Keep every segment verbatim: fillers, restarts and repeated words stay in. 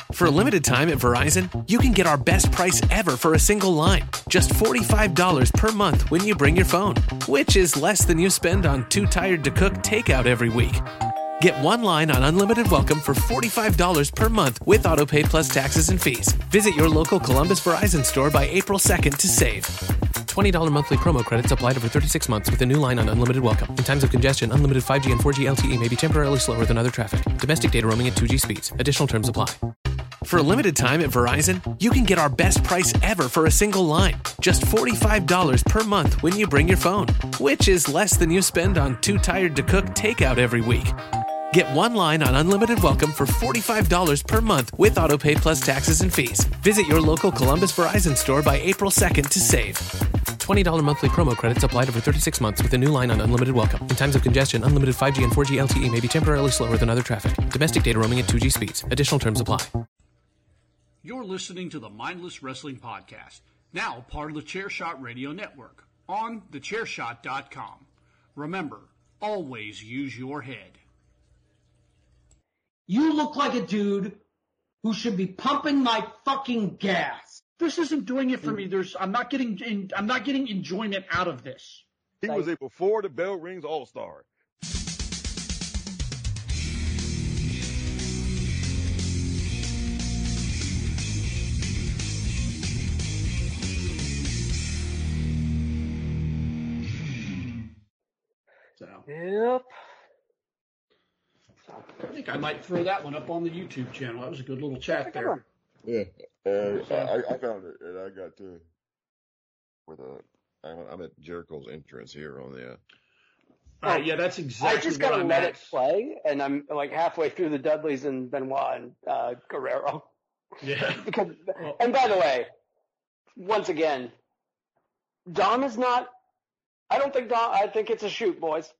For a limited time at Verizon, you can get our best price ever for a single line. Just forty-five dollars per month when you bring your phone, which is less than you spend on Too Tired to Cook takeout every week. Get one line on Unlimited Welcome for forty-five dollars per month with AutoPay plus taxes and fees. Visit your local Columbus Verizon store by April second to save. twenty dollars monthly promo credits applied over thirty-six months with a new line on Unlimited Welcome. In times of congestion, unlimited five G and four G L T E may be temporarily slower than other traffic. Domestic data roaming at two G speeds. Additional terms apply. For a limited time at Verizon, you can get our best price ever for a single line. Just forty-five dollars per month when you bring your phone, which is less than you spend on Too Tired to Cook takeout every week. Get one line on Unlimited Welcome for forty-five dollars per month with AutoPay plus taxes and fees. Visit your local Columbus Verizon store by April second to save. twenty dollars monthly promo credits applied over thirty-six months with a new line on Unlimited Welcome. In times of congestion, unlimited five G and four G L T E may be temporarily slower than other traffic. Domestic data roaming at two G speeds. Additional terms apply. You're listening to the Mindless Wrestling Podcast, now part of the Chairshot Radio Network, on the chair shot dot com. Remember, always use your head. You look like a dude who should be pumping my fucking gas. This isn't doing it for me. There's, I'm not getting, in, I'm not getting enjoyment out of this. He was a before the bell rings all-star. So. Yep. I think I might throw that one up on the YouTube channel. That was a good little chat there. Yeah, uh, I, I found it, and I got to with a. I'm at Jericho's entrance here on the. Uh, All right, yeah, that's exactly. I just gotta let at. it play, and I'm like halfway through the Dudleys and Benoit and uh, Guerrero. Yeah. because, and by the way, once again, Dom is not. I don't think Dom. I think it's a shoot, boys.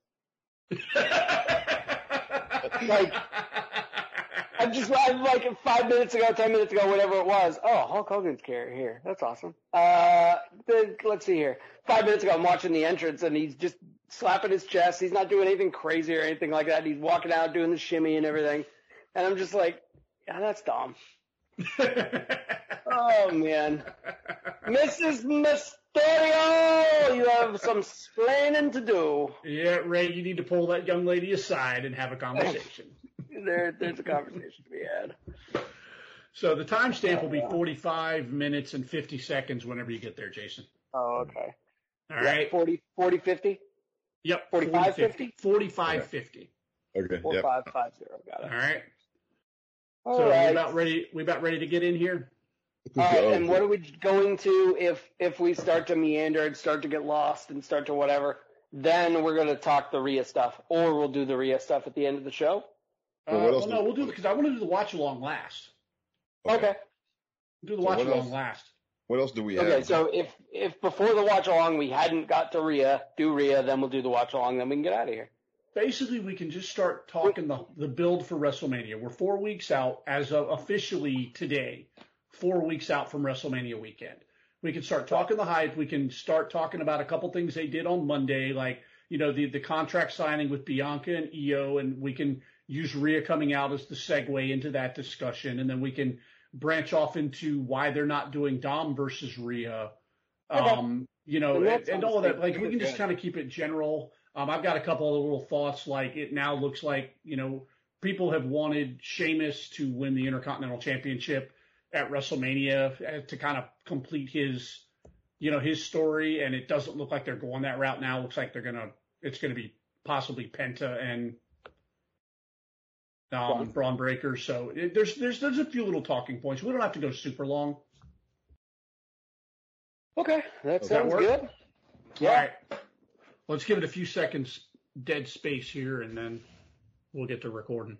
Like, I'm just, I'm like five minutes ago, ten minutes ago, whatever it was. Oh, Hulk Hogan's here. That's awesome. Uh, then, let's see here. Five minutes ago, I'm watching the entrance, and he's just slapping his chest. He's not doing anything crazy or anything like that. He's walking out, doing the shimmy and everything. And I'm just like, yeah, that's Dom. Oh, man. Missus Mysterio, you have some splaining to do. Yeah, Ray, you need to pull that young lady aside and have a conversation. there, there's a conversation to be had. So the timestamp will be forty-five minutes and fifty seconds whenever you get there, Jason. Oh, okay. All yeah, right. forty, forty, fifty? Yep. forty-five, fifty? forty-five, fifty. Okay. Four, yep. five, five, zero. Got it. All right. All so right. we about ready. We about ready to get in here. All right. And what are we going to if if we start to meander and start to get lost and start to whatever? Then we're going to talk the Rhea stuff, or we'll do the Rhea stuff at the end of the show. Uh, well, well no, we'll do it because I want to do the watch along last. Okay. okay. We'll do the so watch along else, last. What else do we have? Okay, so if if before the watch along we hadn't got to Rhea, do Rhea, then we'll do the watch along, then we can get out of here. Basically, we can just start talking the the build for WrestleMania. We're four weeks out as of officially today. Four weeks out from WrestleMania weekend. We can start talking the hype. We can start talking about a couple things they did on Monday, like, you know, the, the contract signing with Bianca and Io, and we can use Rhea coming out as the segue into that discussion. And then we can branch off into why they're not doing Dom versus Rhea, um, you know, and, and all of that. Like, we can just kind of keep it general. Um, I've got a couple of little thoughts, like it now looks like, you know, people have wanted Sheamus to win the Intercontinental Championship at WrestleMania to kind of complete his, you know, his story. And it doesn't look like they're going that route now. It looks like they're going to, it's going to be possibly Penta and um, Braun Breaker. So it, there's, there's, there's a few little talking points. We don't have to go super long. Okay. That Does sounds that work? good. Yeah. All right. Let's give it a few seconds dead space here and then we'll get to recording.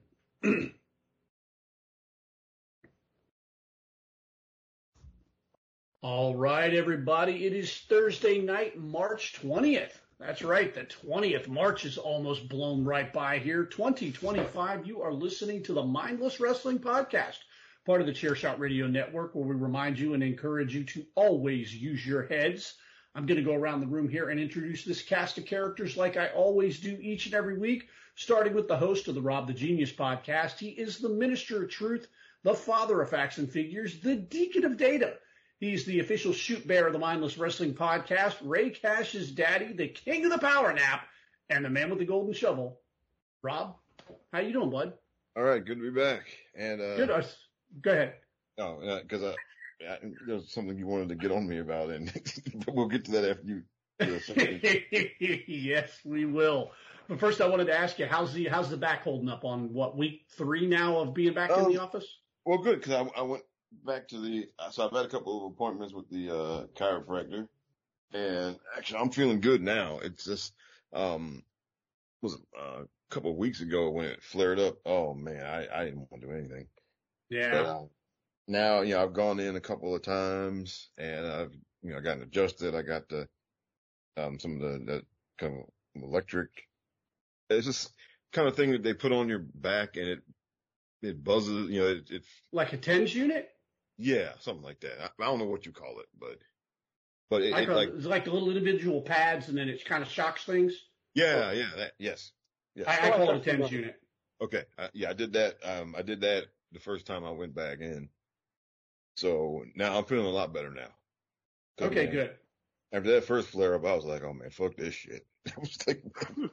All right, everybody. It is Thursday night, March twentieth. That's right. The twentieth. March is almost blown right by here. twenty twenty-five. You are listening to the Mindless Wrestling Podcast, part of the Chairshot Radio Network, where we remind you and encourage you to always use your heads. I'm going to go around the room here and introduce this cast of characters like I always do each and every week, starting with the host of the Rob the Genius podcast. He is the Minister of Truth, the father of facts and figures, the deacon of data. He's the official shoot bear of the Mindless Wrestling Podcast, Ray Cash's daddy, the king of the power nap, and the man with the golden shovel. Rob, how you doing, bud? All right, good to be back. And uh, good. Uh, go ahead. No, because uh, uh, there's something you wanted to get on me about, and we'll get to that after you. Yes, we will. But first, I wanted to ask you, how's the how's the back holding up on what week three now of being back um, in the office? Well, good, because I, I went back to the so I've had a couple of appointments with the uh, chiropractor, and actually I'm feeling good now. It's just um was uh, a couple of weeks ago when it flared up. Oh man, I, I didn't want to do anything. Yeah. But, uh, now you know I've gone in a couple of times, and I've you know gotten adjusted. I got the um some of the, the kind of electric. It's just kind of thing that they put on your back and it, it buzzes, you know, it, it like a TENS unit? Yeah, something like that. I, I don't know what you call it, but, but it, like, it a, like, it's like the little individual pads and then it kind of shocks things. Yeah, yeah, that, yes. yes. I, I call it a TENS unit. Okay. I, yeah, I did that. Um, I did that the first time I went back in. So now I'm feeling a lot better now. Okay, man, good. After that first flare up, I was like, oh man, fuck this shit. I was like,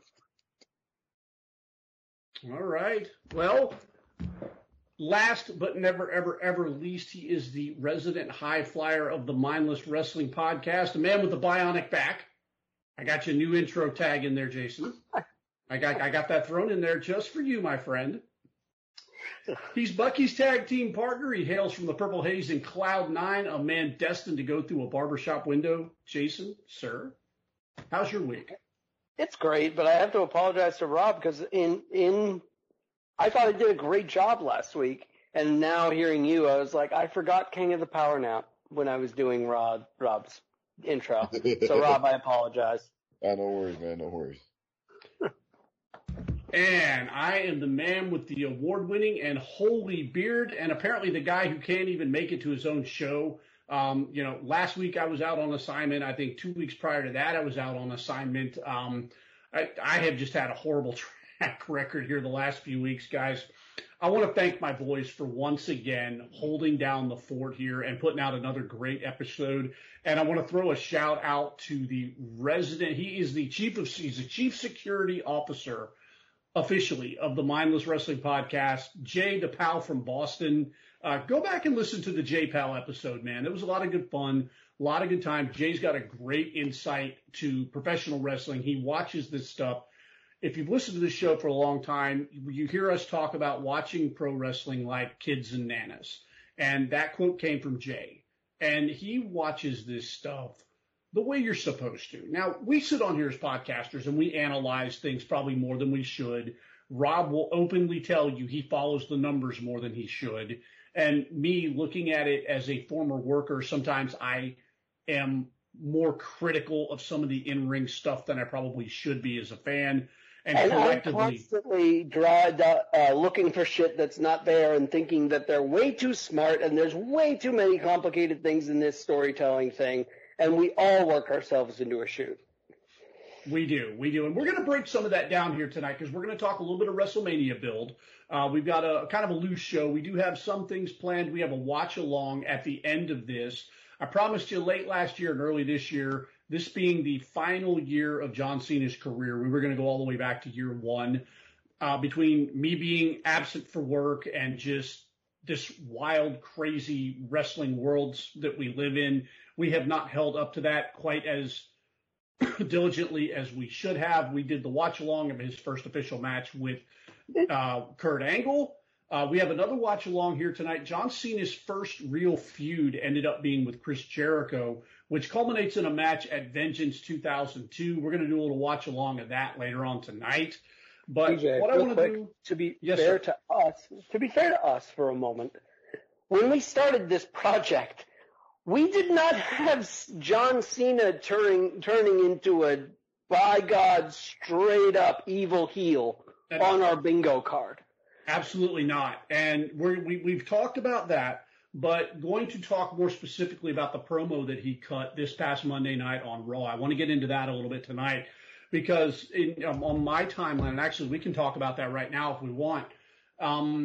all right. Well, last but never, ever, ever least, he is the resident high flyer of the Mindless Wrestling Podcast, a man with the bionic back. I got your new intro tag in there, Jason. I got I got that thrown in there just for you, my friend. He's Bucky's tag team partner. He hails from the Purple Haze in Cloud Nine, a man destined to go through a barbershop window. Jason, sir, how's your week? It's great, but I have to apologize to Rob because in in I thought I did a great job last week, and now hearing you, I was like, I forgot King of the Power Nap when I was doing Rob Rob's intro. So Rob, I apologize. Oh, no worries, man, no worries. And I am the man with the award-winning and holy beard, and apparently the guy who can't even make it to his own show. Um, you know, last week I was out on assignment. I think two weeks prior to that I was out on assignment. Um, I, I have just had a horrible track record here the last few weeks, guys. I want to thank my boys for once again holding down the fort here and putting out another great episode. And I want to throw a shout out to the resident. He is the chief of, he's the chief security officer officially of the Mindless Wrestling Podcast, Jay the Pal from Boston. Uh, go back and listen to the J Pal episode, man. It was a lot of good fun, a lot of good time. Jay's got a great insight to professional wrestling. He watches this stuff. If you've listened to this show for a long time, you hear us talk about watching pro wrestling like kids and nanas. And that quote came from Jay. And he watches this stuff the way you're supposed to. Now, we sit on here as podcasters and we analyze things probably more than we should. Rob will openly tell you he follows the numbers more than he should. And me looking at it as a former worker, sometimes I am more critical of some of the in-ring stuff than I probably should be as a fan. And, and collectively, I'm constantly drive, uh, looking for shit that's not there and thinking that they're way too smart and there's way too many complicated things in this storytelling thing. And we all work ourselves into a shoot. We do, we do. And we're going to break some of that down here tonight because we're going to talk a little bit of WrestleMania build. Uh, we've got a kind of a loose show. We do have some things planned. We have a watch along at the end of this. I promised you late last year and early this year, this being the final year of John Cena's career, we were going to go all the way back to year one. Uh, between me being absent for work and just this wild, crazy wrestling worlds that we live in, we have not held up to that quite as diligently as we should have. We did the watch along of his first official match with uh, Kurt Angle. Uh, we have another watch along here tonight. John Cena's first real feud ended up being with Chris Jericho, which culminates in a match at Vengeance two thousand two. We're going to do a little watch along of that later on tonight. But D J, what I want to quick, do, to be yes, fair sir. to us, to be fair to us for a moment, when we started this project, we did not have John Cena turning turning into a, by God, straight up evil heel That's, on our bingo card. Absolutely not. And we're, we, we've talked about that, but going to talk more specifically about the promo that he cut this past Monday night on Raw. I want to get into that a little bit tonight because in, um, on my timeline, and actually we can talk about that right now if we want, um,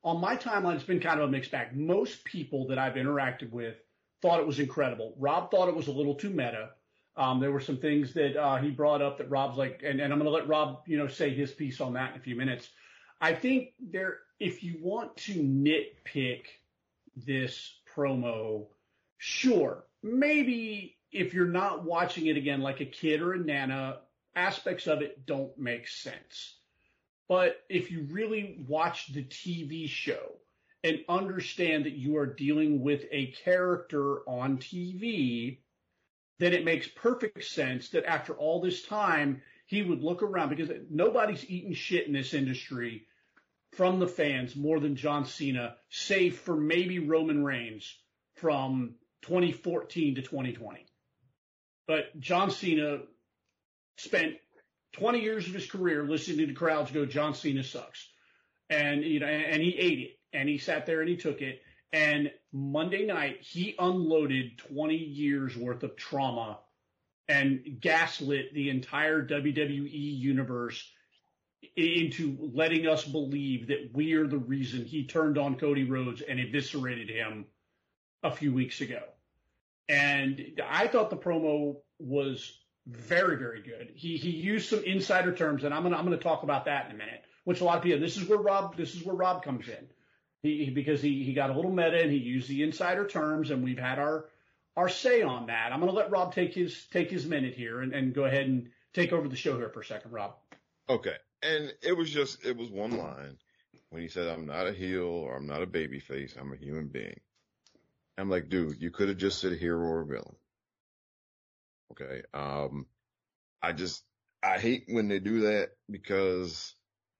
on my timeline, it's been kind of a mixed bag. Most people that I've interacted with thought it was incredible. Rob thought it was a little too meta. Um, there were some things that uh, he brought up that Rob's like, and, and I'm going to let Rob, you know, say his piece on that in a few minutes. I think there, if you want to nitpick this promo, sure, maybe if you're not watching it again like a kid or a nana, aspects of it don't make sense. But if you really watch the T V show and understand that you are dealing with a character on T V, then it makes perfect sense that after all this time, he would look around, because nobody's eating shit in this industry from the fans more than John Cena, save for maybe Roman Reigns from twenty fourteen to twenty twenty. But John Cena spent twenty years of his career listening to crowds go, John Cena sucks. And, you know, and he ate it, and he sat there and he took it. And Monday night, he unloaded twenty years worth of trauma and gaslit the entire W W E universe into letting us believe that we are the reason he turned on Cody Rhodes and eviscerated him a few weeks ago. And I thought the promo was very, very good. He he used some insider terms, and I'm gonna I'm gonna talk about that in a minute. Which a lot of people, this is where Rob this is where Rob comes in. He, he because he he got a little meta and he used the insider terms, and we've had our our say on that. I'm gonna let Rob take his take his minute here and, and go ahead and take over the show here for a second, Rob. Okay. And it was just, it was one line when he said, I'm not a heel or I'm not a baby face. I'm a human being. I'm like, dude, you could have just said hero or villain. Okay. Um, I just, I hate when they do that because,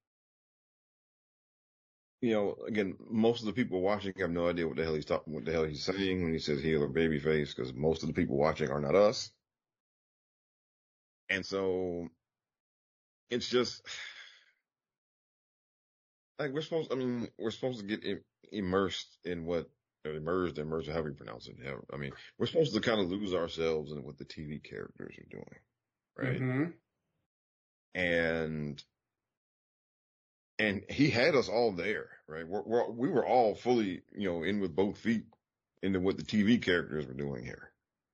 you know, again, most of the people watching have no idea what the hell he's talking, what the hell he's saying when he says heel or baby face, because most of the people watching are not us. And so, it's just like we're supposed, I mean, we're supposed to get im- immersed in what, or immersed, immersed, however you pronounce it. I mean, we're supposed to kind of lose ourselves in what the T V characters are doing, right? Mm-hmm. And, and he had us all there, right? We're, we're, we were all fully, you know, in with both feet into what the T V characters were doing here.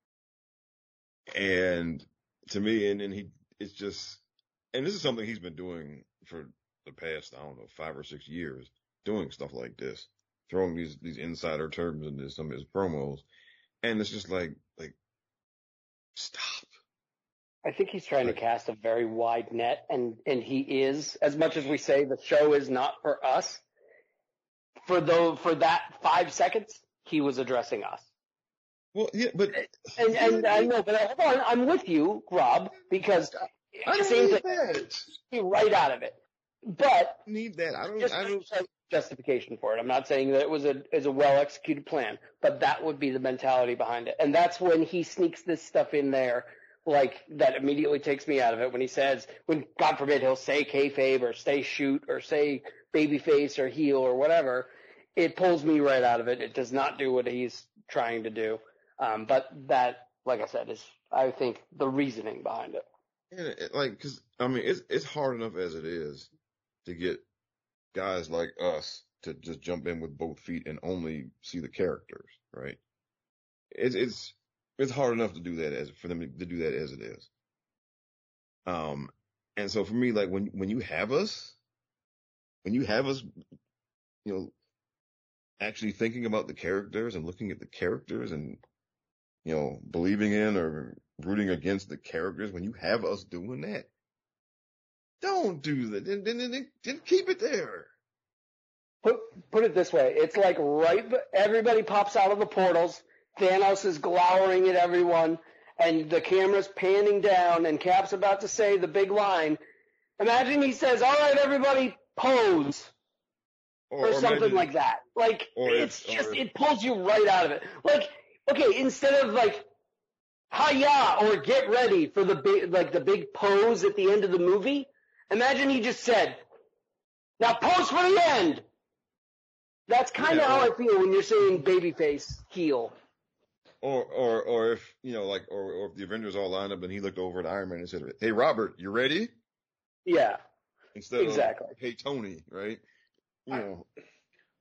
And to me, and then he, it's just, and this is something he's been doing for the past, I don't know, five or six years, doing stuff like this, throwing these, these insider terms into some of his promos. And it's just like, like, stop. I think he's trying like, to cast a very wide net, and, and he is, as much as we say the show is not for us, for though, for that five seconds, he was addressing us. Well, yeah, but. And, and I know, but hold on, I'm with you, Rob, because I don't seems need like that. right out of it. But I need that. I don't. Just I don't. Justification for it. I'm not saying that it was a is a well executed plan, but that would be the mentality behind it. And that's when he sneaks this stuff in there, like that immediately takes me out of it. When he says, when God forbid he'll say kayfabe or say shoot or say babyface or heel or whatever, it pulls me right out of it. It does not do what he's trying to do. Um, but that, like I said, is I think the reasoning behind it. Yeah, it, like, cause, I mean, it's, it's hard enough as it is to get guys like us to just jump in with both feet and only see the characters, right? It's, it's, it's hard enough to do that as, for them to do that as it is. Um, and so for me, like, when, when you have us, when you have us, you know, actually thinking about the characters and looking at the characters and, you know, believing in or rooting against the characters, when you have us doing that, don't do that. Then, then, then, then keep it there. Put put it this way: it's like right, everybody pops out of the portals. Thanos is glowering at everyone, and the camera's panning down, and Cap's about to say the big line. Imagine he says, "All right, everybody, pose," or, or, or something maybe, like that. Like it's if, just it pulls you right out of it. Like, okay, instead of like, "Hiya" or "Get ready" for the big like the big pose at the end of the movie, imagine he just said, "Now pose for the end." That's kind of yeah, how I feel when you're saying babyface heel. Or, or, or if, you know, like, or, or if the Avengers all lined up and he looked over at Iron Man and said, "Hey, Robert, you ready?" Yeah. Instead exactly. of, "Hey, Tony," right? You know.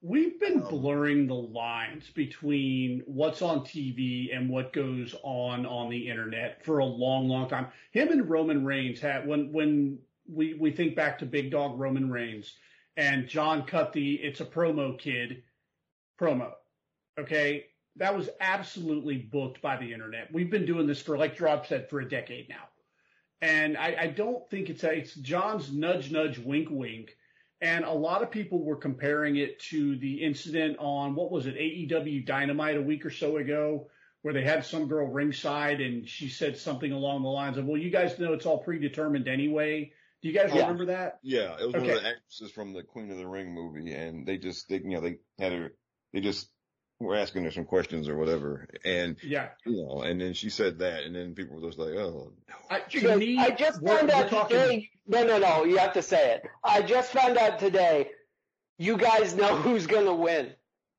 We've been blurring the lines between what's on T V and what goes on on the internet for a long, long time. Him and Roman Reigns had, when, when we, we think back to Big Dog Roman Reigns and John cut the "it's a promo kid" promo. Okay. That was absolutely booked by the internet. We've been doing this for, like Rob said, for a decade now. And I, I don't think it's a, it's John's nudge, nudge, wink, wink. And a lot of people were comparing it to the incident on, what was it, A E W Dynamite a week or so ago, where they had some girl ringside and she said something along the lines of, well, you guys know it's all predetermined anyway. Do you guys Yeah. remember that? Yeah, it was Okay. one of the actresses from the Queen of the Ring movie, and they just, they, you know, they had her, they just were asking her some questions or whatever, and Yeah. you know, and then she said that, and then people were just like, oh, no. I, She to goes, me, I just we're- found we're out talking- today. No, no, no. You have to say it. I just found out today. You guys know who's gonna win.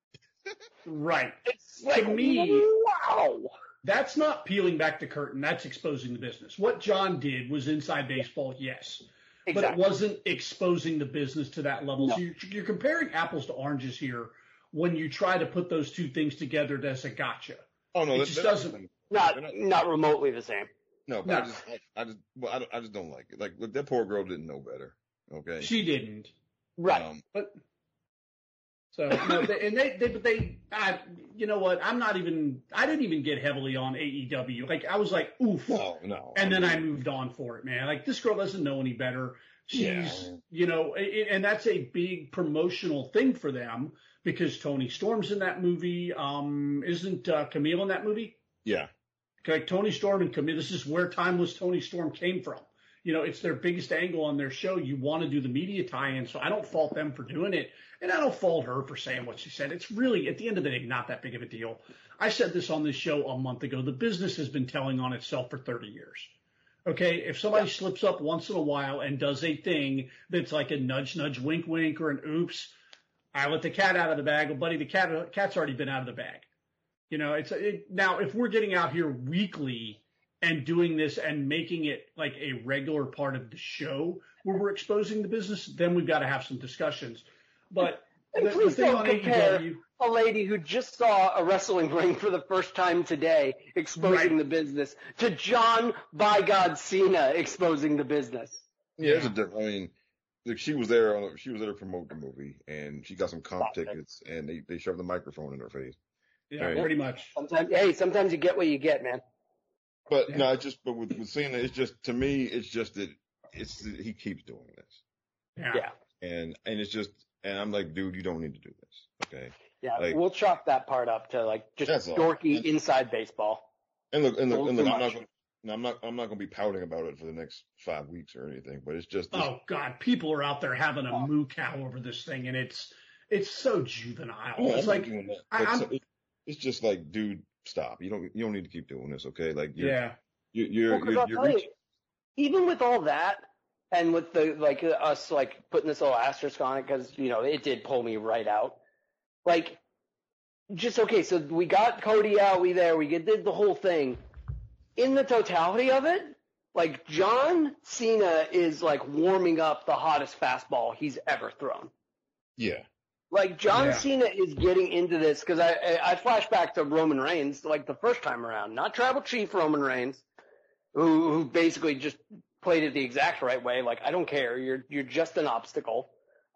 Right. It's like me- wow. That's not peeling back the curtain. That's exposing the business. What John did was inside baseball, yes. But it Exactly. wasn't exposing the business to that level. No. So you're, you're comparing apples to oranges here when you try to put those two things together as a gotcha. Oh no, It that- just that- doesn't- Not they're not- not remotely the same. No, but No. I just, I, I just, well, I, don't, I just don't like it. Like, look, that poor girl didn't know better. Okay. She didn't. Right. Um, But so, no, they, and they, they, but they, I, you know what? I'm not even, I didn't even get heavily on A E W. Like, I was like, oof. no, no. And then I moved on for it, man. Like, this girl doesn't know any better. She's, Yeah. you know, it, and that's a big promotional thing for them because Tony Storm's in that movie. Um, isn't uh, Camille in that movie? Yeah. Like Tony Storm and Camille, this is where Timeless Tony Storm came from. You know, it's their biggest angle on their show. You want to do the media tie-in, so I don't fault them for doing it. And I don't fault her for saying what she said. It's really, at the end of the day, not that big of a deal. I said this on this show a month ago. The business has been telling on itself for thirty years. Okay, if somebody Yeah. slips up once in a while and does a thing that's like a nudge, nudge, wink, wink, or an oops, I let the cat out of the bag. Well, buddy, the cat, cat's already been out of the bag. You know, it's it, now if we're getting out here weekly and doing this and making it like a regular part of the show where we're exposing the business, then we've got to have some discussions. But And the, the please thing don't on A E compare W, a lady who just saw a wrestling ring for the first time today exposing Right. the business to John by God Cena exposing the business. Yeah, it's a different. I mean, like, she was there. On, she was there to promote the movie, and she got some comp Stop it. tickets, and they they shoved the microphone in her face. yeah, Right. pretty much. Sometimes, hey, sometimes you get what you get, man. But Yeah. no, it's just. But with, with Cena, it's just to me, it's just that it's he keeps doing this, Yeah. Yeah. and and it's just, and I'm like, dude, you don't need to do this. Okay. Yeah, Like- we'll chalk that part up to like just That's all. dorky And- inside baseball. And look, and look, Little and look too I'm not. much. Gonna, no, I'm not. I'm not going to be pouting about it for the next five weeks or anything. But it's just. This, Oh God, people are out there having a Oh. moo cow over this thing, and it's it's so juvenile. Oh, I'm it's not like, doing that. I- But I'm- so- it- it's just like, dude, stop. You don't. You don't need to keep doing this. Okay. Like you're. yeah, You're. You're. Well, 'cause you're, I'll you're tell you, reaching- even with all that, and with the like uh, us like putting this little asterisk on it because you know it did pull me right out. Like, just okay. So we got Cody out. We there. We did the whole thing. In the totality of it, like John Cena is like warming up the hottest fastball he's ever thrown. Yeah. Like John Yeah. Cena is getting into this because I, I I flash back to Roman Reigns like the first time around, not Tribal Chief Roman Reigns, who who basically just played it the exact right way. Like I don't care, you're you're just an obstacle,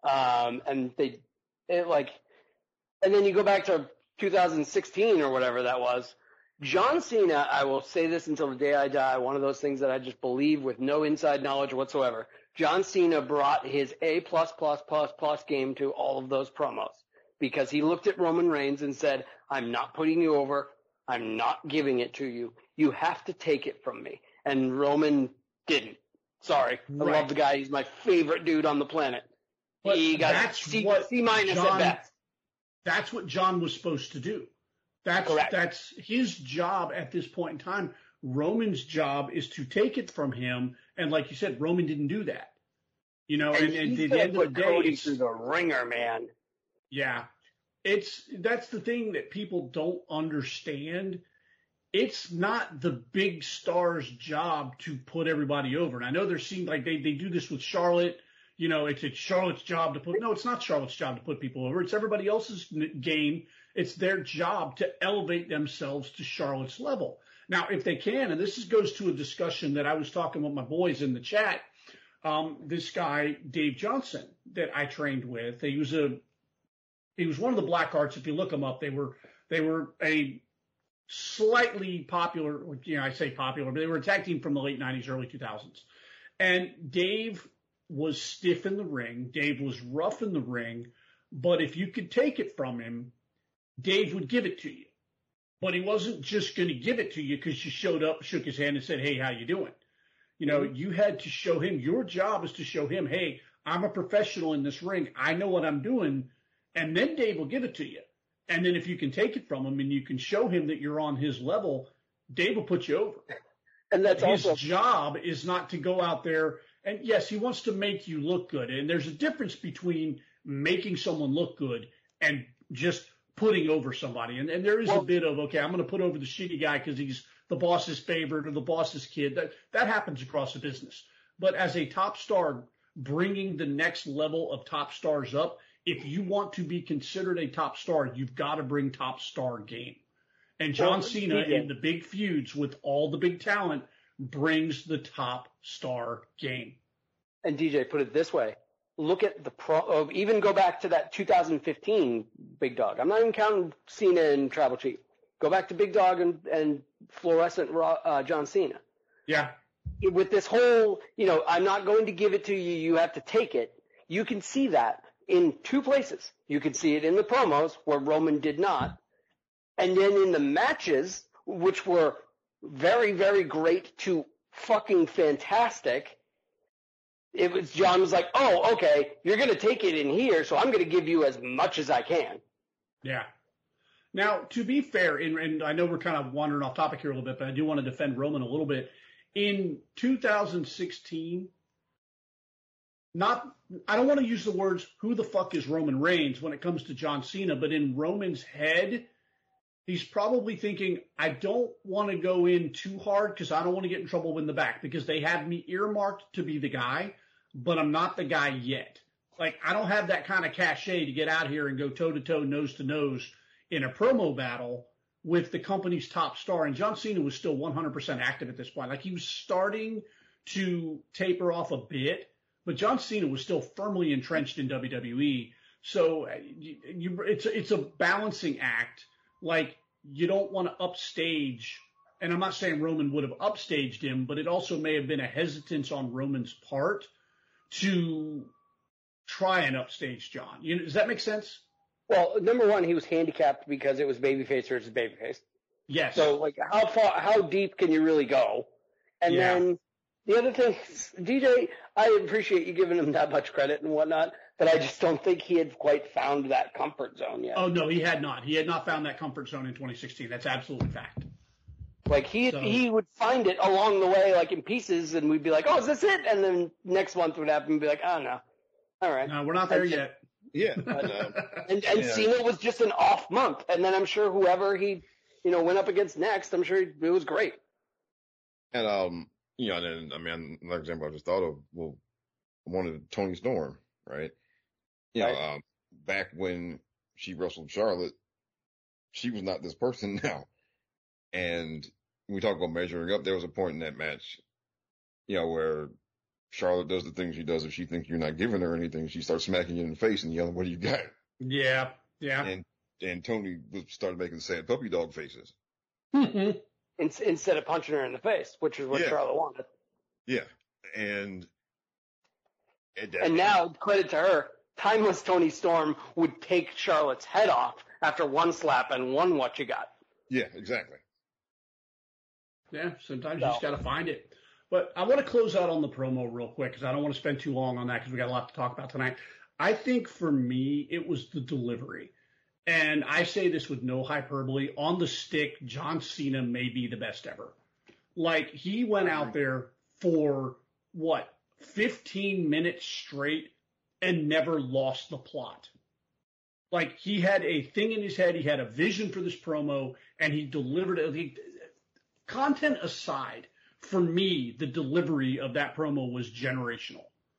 um, and they it like, and then you go back to two thousand sixteen or whatever that was. John Cena, I will say this until the day I die, one of those things that I just believe with no inside knowledge whatsoever. John Cena brought his A plus plus plus plus game to all of those promos because he looked at Roman Reigns and said, I'm not putting you over. I'm not giving it to you. You have to take it from me. And Roman didn't. Sorry. I Right. love the guy. He's my favorite dude on the planet. But he got that's C, what C minus John- at best. that's what John was supposed to do. That's Correct. that's his job at this point in time. Roman's job is to take it from him, and like you said, Roman didn't do that. You know, and, And and he's at the gonna end of the put day, Cody it's- through the ringer, man. yeah, it's that's the thing that people don't understand. It's not the big star's job to put everybody over. And I know there seemed like they, they do this with Charlotte. you know, it's, it's Charlotte's job to put, no, it's not Charlotte's job to put people over. It's everybody else's game. It's their job to elevate themselves to Charlotte's level. Now, if they can, and this is, goes to a discussion that I was talking with my boys in the chat, um, this guy, Dave Johnson, that I trained with, he was a, he was one of the Black Arts. If you look them up, they were, they were a slightly popular, you know, I say popular, but they were a tag team from the late nineties, early two thousands. And Dave was stiff in the ring. Dave was rough in the ring. But if you could take it from him, Dave would give it to you. But he wasn't just going to give it to you because you showed up, shook his hand, and said, hey, how you doing? You know, mm-hmm. you had to show him. Your job is to show him, hey, I'm a professional in this ring. I know what I'm doing. And then Dave will give it to you. And then if you can take it from him and you can show him that you're on his level, Dave will put you over. And that's his also job is not to go out there. And yes, he wants to make you look good. And there's a difference between making someone look good and just putting over somebody. And, and there is well, a bit of, okay, I'm going to put over the shitty guy because he's the boss's favorite or the boss's kid. That, that happens across the business. But as a top star, bringing the next level of top stars up, if you want to be considered a top star, you've got to bring top star game. And John well, Cena yeah. in the big feuds with all the big talent brings the top star game. And D J, put it this way. Look at the pro, uh, even go back to that two thousand fifteen Big Dog. I'm not even counting Cena and Tribal Chief. Go back to Big Dog and, and fluorescent uh, John Cena. Yeah. With this whole, you know, I'm not going to give it to you, you have to take it. You can see that in two places. You can see it in the promos where Roman did not. And then in the matches, which were very, very great to fucking fantastic, it was John was like, oh, okay, you're going to take it in here, so I'm going to give you as much as I can. Yeah. Now, to be fair, and, and I know we're kind of wandering off topic here a little bit, but I do want to defend Roman a little bit. In two thousand sixteen, not, I don't want to use the words, who the fuck is Roman Reigns when it comes to John Cena, but in Roman's head, he's probably thinking, I don't want to go in too hard because I don't want to get in trouble in the back because they have me earmarked to be the guy, but I'm not the guy yet. Like, I don't have that kind of cachet to get out here and go toe-to-toe, nose-to-nose in a promo battle with the company's top star. And John Cena was still one hundred percent active at this point. Like, he was starting to taper off a bit, but John Cena was still firmly entrenched in W W E. So you, you, it's, it's a balancing act. Like, you don't want to upstage, and I'm not saying Roman would have upstaged him, but it also may have been a hesitance on Roman's part to try and upstage John. You know, does that make sense? Well, number one, he was handicapped because it was babyface versus babyface. Yes. So, like, how far, how deep can you really go? And yeah. then the other thing is, D J, I appreciate you giving him that much credit and whatnot, but I just don't think he had quite found that comfort zone yet. Oh, no, he had not. He had not found that comfort zone in twenty sixteen. That's absolutely fact. Like, he so. he would find it along the way, like, in pieces, and we'd be like, oh, is this it? And then next month would happen and be like, oh, no. All right. No, we're not there and, yet. Yeah. I know. and and yeah. Cena was just an off month. And then I'm sure whoever he, you know, went up against next, I'm sure it was great. And, um, you know, and then, I mean, another example I just thought of, well, I wanted Toni Storm, right? You know, right. um, back when she wrestled Charlotte, she was not this person now. And when we talk about measuring up, there was a point in that match, you know, where Charlotte does the things she does. If she thinks you're not giving her anything, she starts smacking you in the face and yelling, what do you got? Yeah, yeah. And and Toni started making sad puppy dog faces. Mm-hmm. In, instead of punching her in the face, which is what yeah. Charlotte wanted. Yeah. And and, and now, credit to her, timeless Toni Storm would take Charlotte's head off after one slap and one what you got. Yeah, exactly. Yeah, sometimes you just got to find it. But I want to close out on the promo real quick because I don't want to spend too long on that because we got a lot to talk about tonight. I think for me, it was the delivery. And I say this with no hyperbole. On the stick, John Cena may be the best ever. Like, he went out there for, what, fifteen minutes straight and never lost the plot. Like, he had a thing in his head. He had a vision for this promo, and he delivered it. Content aside, for me, the delivery of that promo was generational.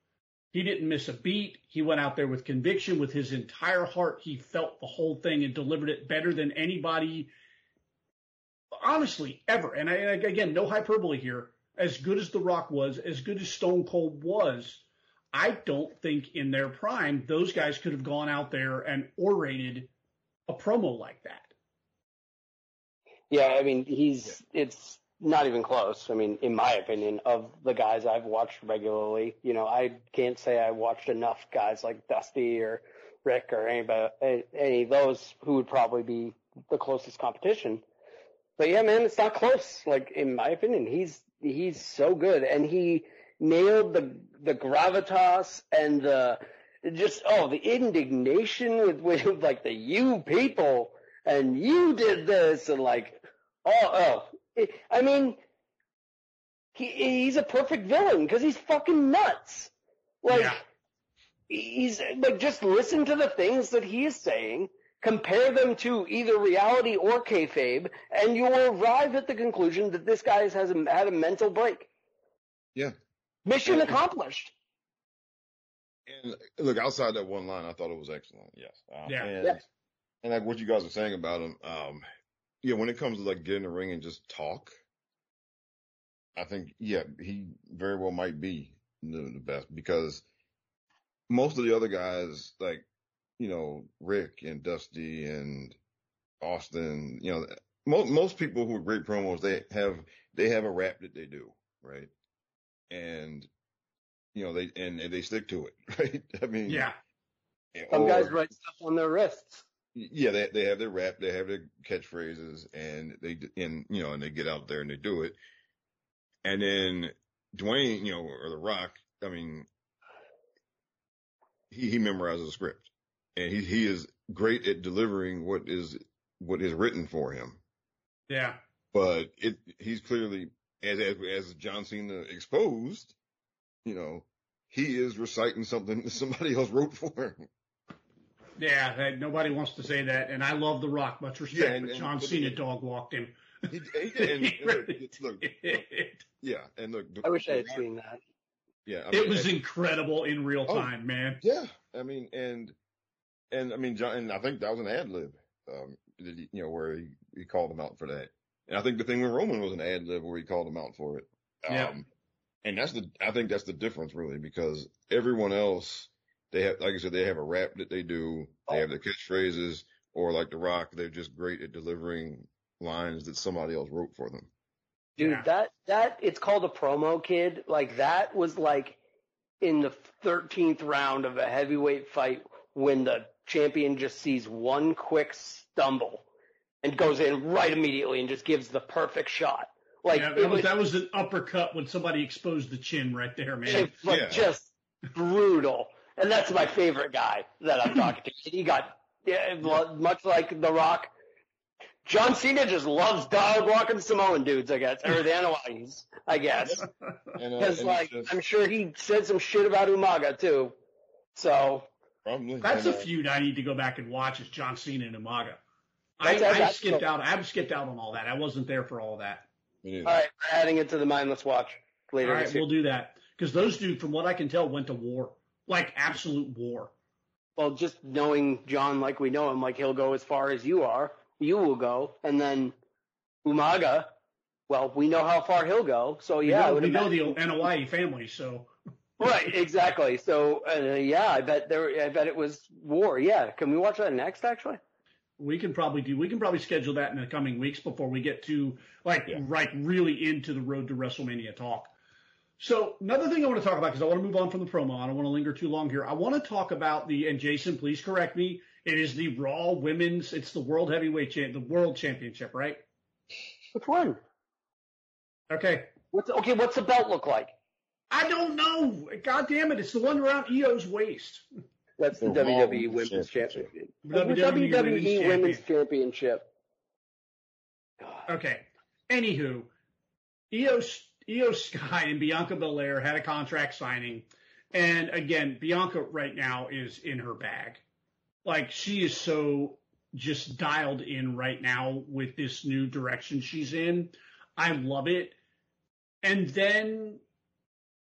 He didn't miss a beat. He went out there with conviction, with his entire heart. He felt the whole thing and delivered it better than anybody, honestly, ever. And I, again, no hyperbole here. As good as The Rock was, as good as Stone Cold was, I don't think in their prime those guys could have gone out there and orated a promo like that. Yeah, I mean, he's it's not even close. I mean, in my opinion, of the guys I've watched regularly, you know, I can't say I watched enough guys like Dusty or Rick or anybody, any of those who would probably be the closest competition. But yeah, man, it's not close. Like, in my opinion, he's he's so good, and he nailed the the gravitas and the just oh the indignation with with like the you people and you did this and like oh oh it, I mean he he's a perfect villain because he's fucking nuts. Like yeah. he's like just listen to the things that he is saying. Compare them to either reality or kayfabe, and you will arrive at the conclusion that this guy has a, had a mental break. Yeah. Mission and, accomplished. And look, outside that one line, I thought it was excellent. Yes. Um, yeah. And, yeah. and like what you guys are saying about him, um, yeah, when it comes to like get in the ring and just talk, I think, yeah, he very well might be the, the best because most of the other guys, like, you know, Rick and Dusty and Austin, you know, most, most people who are great promos, they have, they have a rap that they do, right? And, you know, they, and, and they stick to it, right? I mean, yeah. Some or, guys write stuff on their wrists. Yeah, they, they have their rap, they have their catchphrases and they, and, you know, and they get out there and they do it. And then Dwayne, you know, or The Rock, I mean, he, he memorizes the script. And he he is great at delivering what is what is written for him. Yeah. But it he's clearly as as, as John Cena exposed, you know, he is reciting something that somebody else wrote for him. Yeah, that, nobody wants to say that, and I love The Rock, much respect, yeah, and, but and, John but Cena he, dog walked him. He, he did, and, and look, look, look, yeah, and look. I wish I had Rock, seen that. Yeah, I mean, it was and, incredible in real oh, time, man. Yeah, I mean, and. And I mean, John, and I think that was an ad lib, um, you know, where he, he called him out for that. And I think the thing with Roman was an ad lib where he called him out for it. Um, yeah. and that's the, I think that's the difference really, because everyone else, they have, like I said, they have a rap that they do. They have their catchphrases, or like The Rock, they're just great at delivering lines that somebody else wrote for them. Dude, yeah. that, that, it's called a promo, kid. Like that was like in the thirteenth round of a heavyweight fight when the champion just sees one quick stumble and goes in right immediately and just gives the perfect shot. Like yeah, that, it was, was, that was an uppercut when somebody exposed the chin right there, man. It's like yeah. just brutal. And that's my favorite guy that I'm talking to. He got, yeah, much like The Rock, John Cena just loves dog walking Samoan dudes, I guess, or the Anoa'is, I guess. Because, uh, like, just, I'm sure he said some shit about Umaga, too. So. Probably. That's and, a uh, feud I need to go back and watch is John Cena and Umaga. I, That's- I that's skipped cool. out. I skipped out on all that. I wasn't there for all that. me All neither. right, we're adding it to the mindless watch later All right, this year. we'll do that. Because those dudes, from what I can tell, went to war. Like absolute war. Well, just knowing John like we know him, like he'll go as far as you are, you will go, and then Umaga, well, we know how far he'll go, so We yeah. I know, would we know imagine- the Anoa'i family, so. Right, exactly. So, uh, yeah, I bet there, I bet it was war. Yeah. Can we watch that next, actually? We can probably do. We can probably schedule that in the coming weeks before we get to like Yeah. like really into the road to WrestleMania talk. So another thing I want to talk about because I want to move on from the promo. I don't want to linger too long here. I want to talk about the and Jason, please correct me. It is the Raw Women's. It's the World Heavyweight Champ, the World Championship, right? Which one? Okay. What's okay? What's the belt look like? I don't know. God damn it! It's the one around E O's waist. That's the The W W E Raw Women's Championship. Championship. W The W E W W E Women's Women's Championship. Okay. Anywho, Io, Io Sky and Bianca Belair had a contract signing. And again, Bianca right now is in her bag. Like, she is so just dialed in right now with this new direction she's in. I love it. And then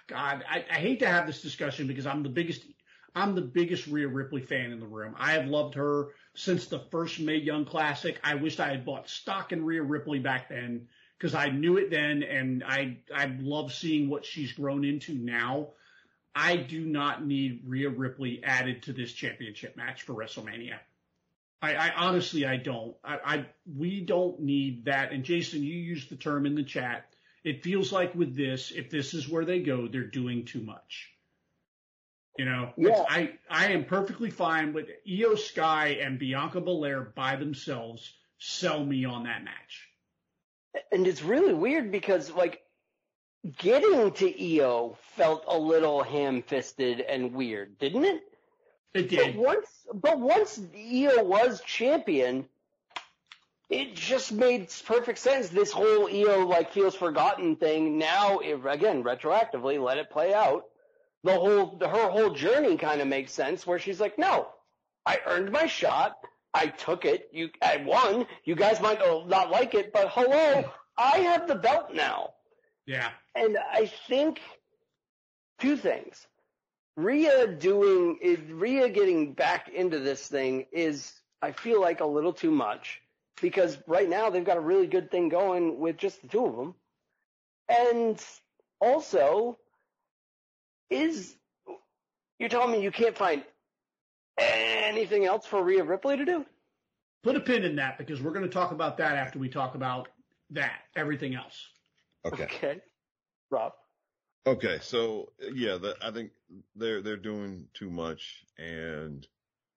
God, I, I hate to have this discussion because I'm the biggest, I'm the biggest Rhea Ripley fan in the room. I have loved her since the first Mae Young Classic. I wished I had bought stock in Rhea Ripley back then because I knew it then, and I I love seeing what she's grown into now. I do not need Rhea Ripley added to this championship match for WrestleMania. I, I honestly, I don't. I, I we don't need that. And Jason, you used the term in the chat. It feels like with this, if this is where they go, they're doing too much. You know, Yeah. I I am perfectly fine with Io Sky and Bianca Belair by themselves. Sell me on that match. And it's really weird because, like, getting to Io felt a little ham-fisted and weird, didn't it? It But did. once, but once Io was champion, it just made perfect sense. This whole Io, like, feels forgotten thing, now, if, again, retroactively, let it play out. The whole, her whole journey kind of makes sense where she's like, no, I earned my shot. I took it. You, I won. You guys might not like it, but hello, I have the belt now. Yeah. And I think two things. Rhea doing, Rhea getting back into this thing is, I feel like, a little too much because right now they've got a really good thing going with just the two of them. And also, is, you're telling me you can't find anything else for Rhea Ripley to do? Put a pin in that because we're going to talk about that after we talk about that, everything else. Okay. Okay. Rob? Okay. So yeah, the, I think they're, they're doing too much, and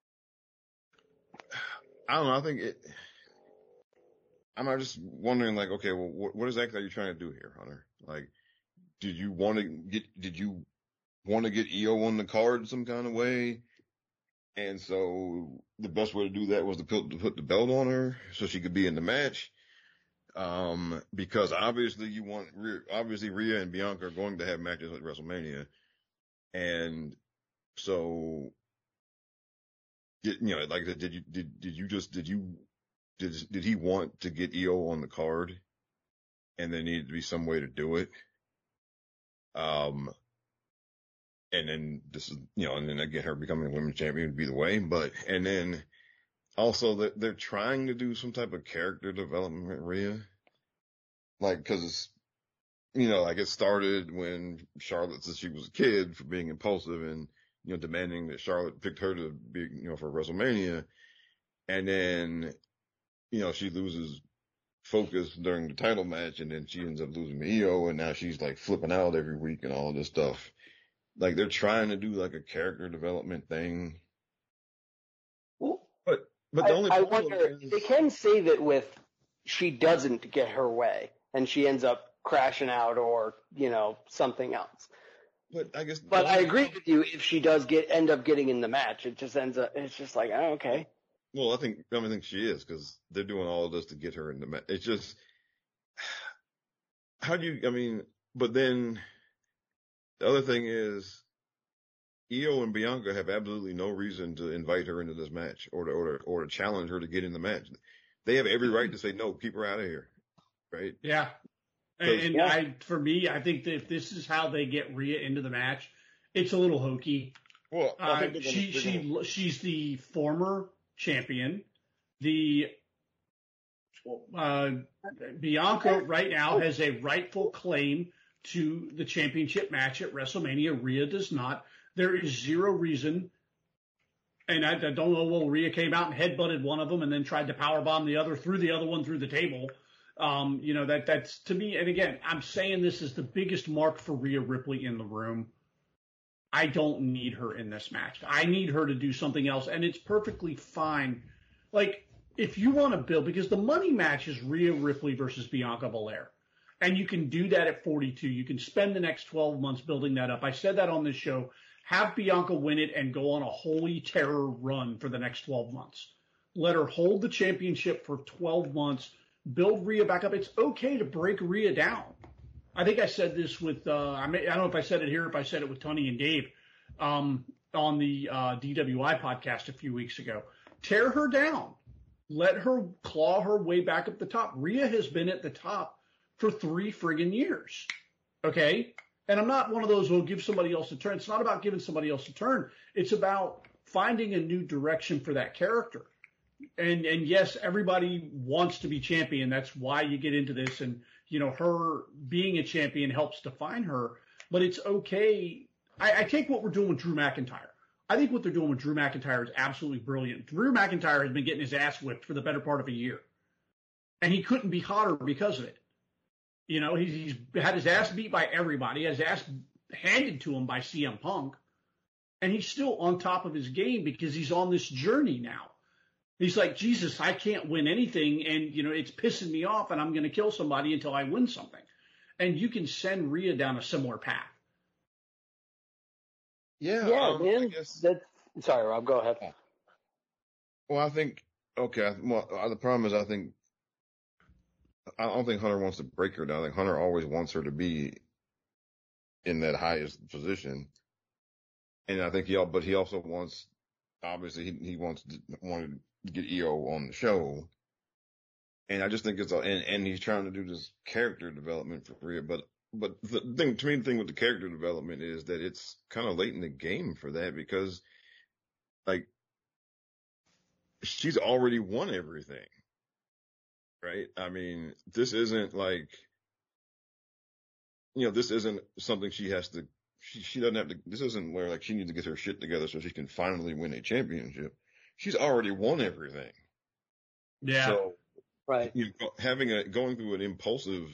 I don't know. I think it, I'm just wondering, like, okay, well, what, what exactly are you trying to do here, Hunter? Like, did you want to get, did you want to get Io on the card some kind of way? And so the best way to do that was to put, to put the belt on her so she could be in the match. Um, because obviously you want, obviously Rhea and Bianca are going to have matches at WrestleMania. And so, you know, like I said, did you, did, did you just, did you, did, did he want to get Io on the card and there needed to be some way to do it? Um, and then this is, you know, and then again, her becoming a women's champion would be the way, but, and then also they're, they're trying to do some type of character development with Rhea. Like, cause it's, you know, like it started when Charlotte, since she was a kid, for being impulsive and, you know, demanding that Charlotte picked her to be, you know, for WrestleMania. And then, you know, she loses focus during the title match and then she ends up losing to Io and now she's like flipping out every week and all this stuff. Like they're trying to do like a character development thing. Well, But, but the I, only I problem wonder, is, they can save it with she doesn't get her way and she ends up crashing out or, you know, something else. but I guess, But I agree with you. If she does get end up getting in the match, it just ends up. It's just like, oh, okay. well, I think, I mean, I think she is because they're doing all of this to get her in the match. It's just, how do you, I mean, but then the other thing is Io and Bianca have absolutely no reason to invite her into this match or to, or to, or to challenge her to get in the match. They have every right to say, no, keep her out of here. Right. Yeah. And, and Yeah. I, for me, I think that if this is how they get Rhea into the match, it's a little hokey. Well, I Uh, think they're gonna- she, they're she, gonna- she's the former champion. The, uh, Bianca right now has a rightful claim to the championship match at WrestleMania. Rhea does not. There is zero reason. And I, I don't know, well, Rhea came out and headbutted one of them and then tried to powerbomb the other, threw the other one through the table. Um, you know, that, that's to me, and again, I'm saying this is the biggest mark for Rhea Ripley in the room. I don't need her in this match. I need her to do something else, and it's perfectly fine. Like, if you want to build, because the money match is Rhea Ripley versus Bianca Belair, and you can do that at forty-two. You can spend the next twelve months building that up. I said that on this show. Have Bianca win it and go on a holy terror run for the next twelve months. Let her hold the championship for twelve months. Build Rhea back up. It's okay to break Rhea down. I think I said this with, uh, I, may, I don't know if I said it here, if I said it with Tony and Dave um, on the uh, D W I podcast a few weeks ago. Tear her down. Let her claw her way back up the top. Rhea has been at the top for three friggin' years. Okay? And I'm not one of those who will give somebody else a turn. It's not about giving somebody else a turn. It's about finding a new direction for that character. And, and yes, everybody wants to be champion. That's why you get into this. And, you know, her being a champion helps define her, but it's okay. I, I take what we're doing with Drew McIntyre. I think what they're doing with Drew McIntyre is absolutely brilliant. Drew McIntyre has been getting his ass whipped for the better part of a year, and he couldn't be hotter because of it. You know, he's, he's had his ass beat by everybody, had his ass handed to him by C M Punk, and he's still on top of his game because he's on this journey now. He's like, Jesus, I can't win anything, and, you know, it's pissing me off, and I'm going to kill somebody until I win something. And you can send Rhea down a similar path. Yeah, Yeah, um, man. I guess. That's, sorry, Rob, go ahead. Well, I think okay. Well, the problem is, I think I don't think Hunter wants to break her down. I think Hunter always wants her to be in that highest position, and I think he, but he also wants, obviously, he, he wants to, wanted to get E O on the show, and I just think it's a, and, and he's trying to do this character development for Rhea, but. But the thing, to me, the thing with the character development is that it's kind of late in the game for that because, like, she's already won everything, right? I mean, this isn't like, you know, this isn't something she has to, she, she doesn't have to, this isn't where, like, she needs to get her shit together so she can finally win a championship. She's already won everything. Yeah. So, Right. you know, having a, going through an impulsive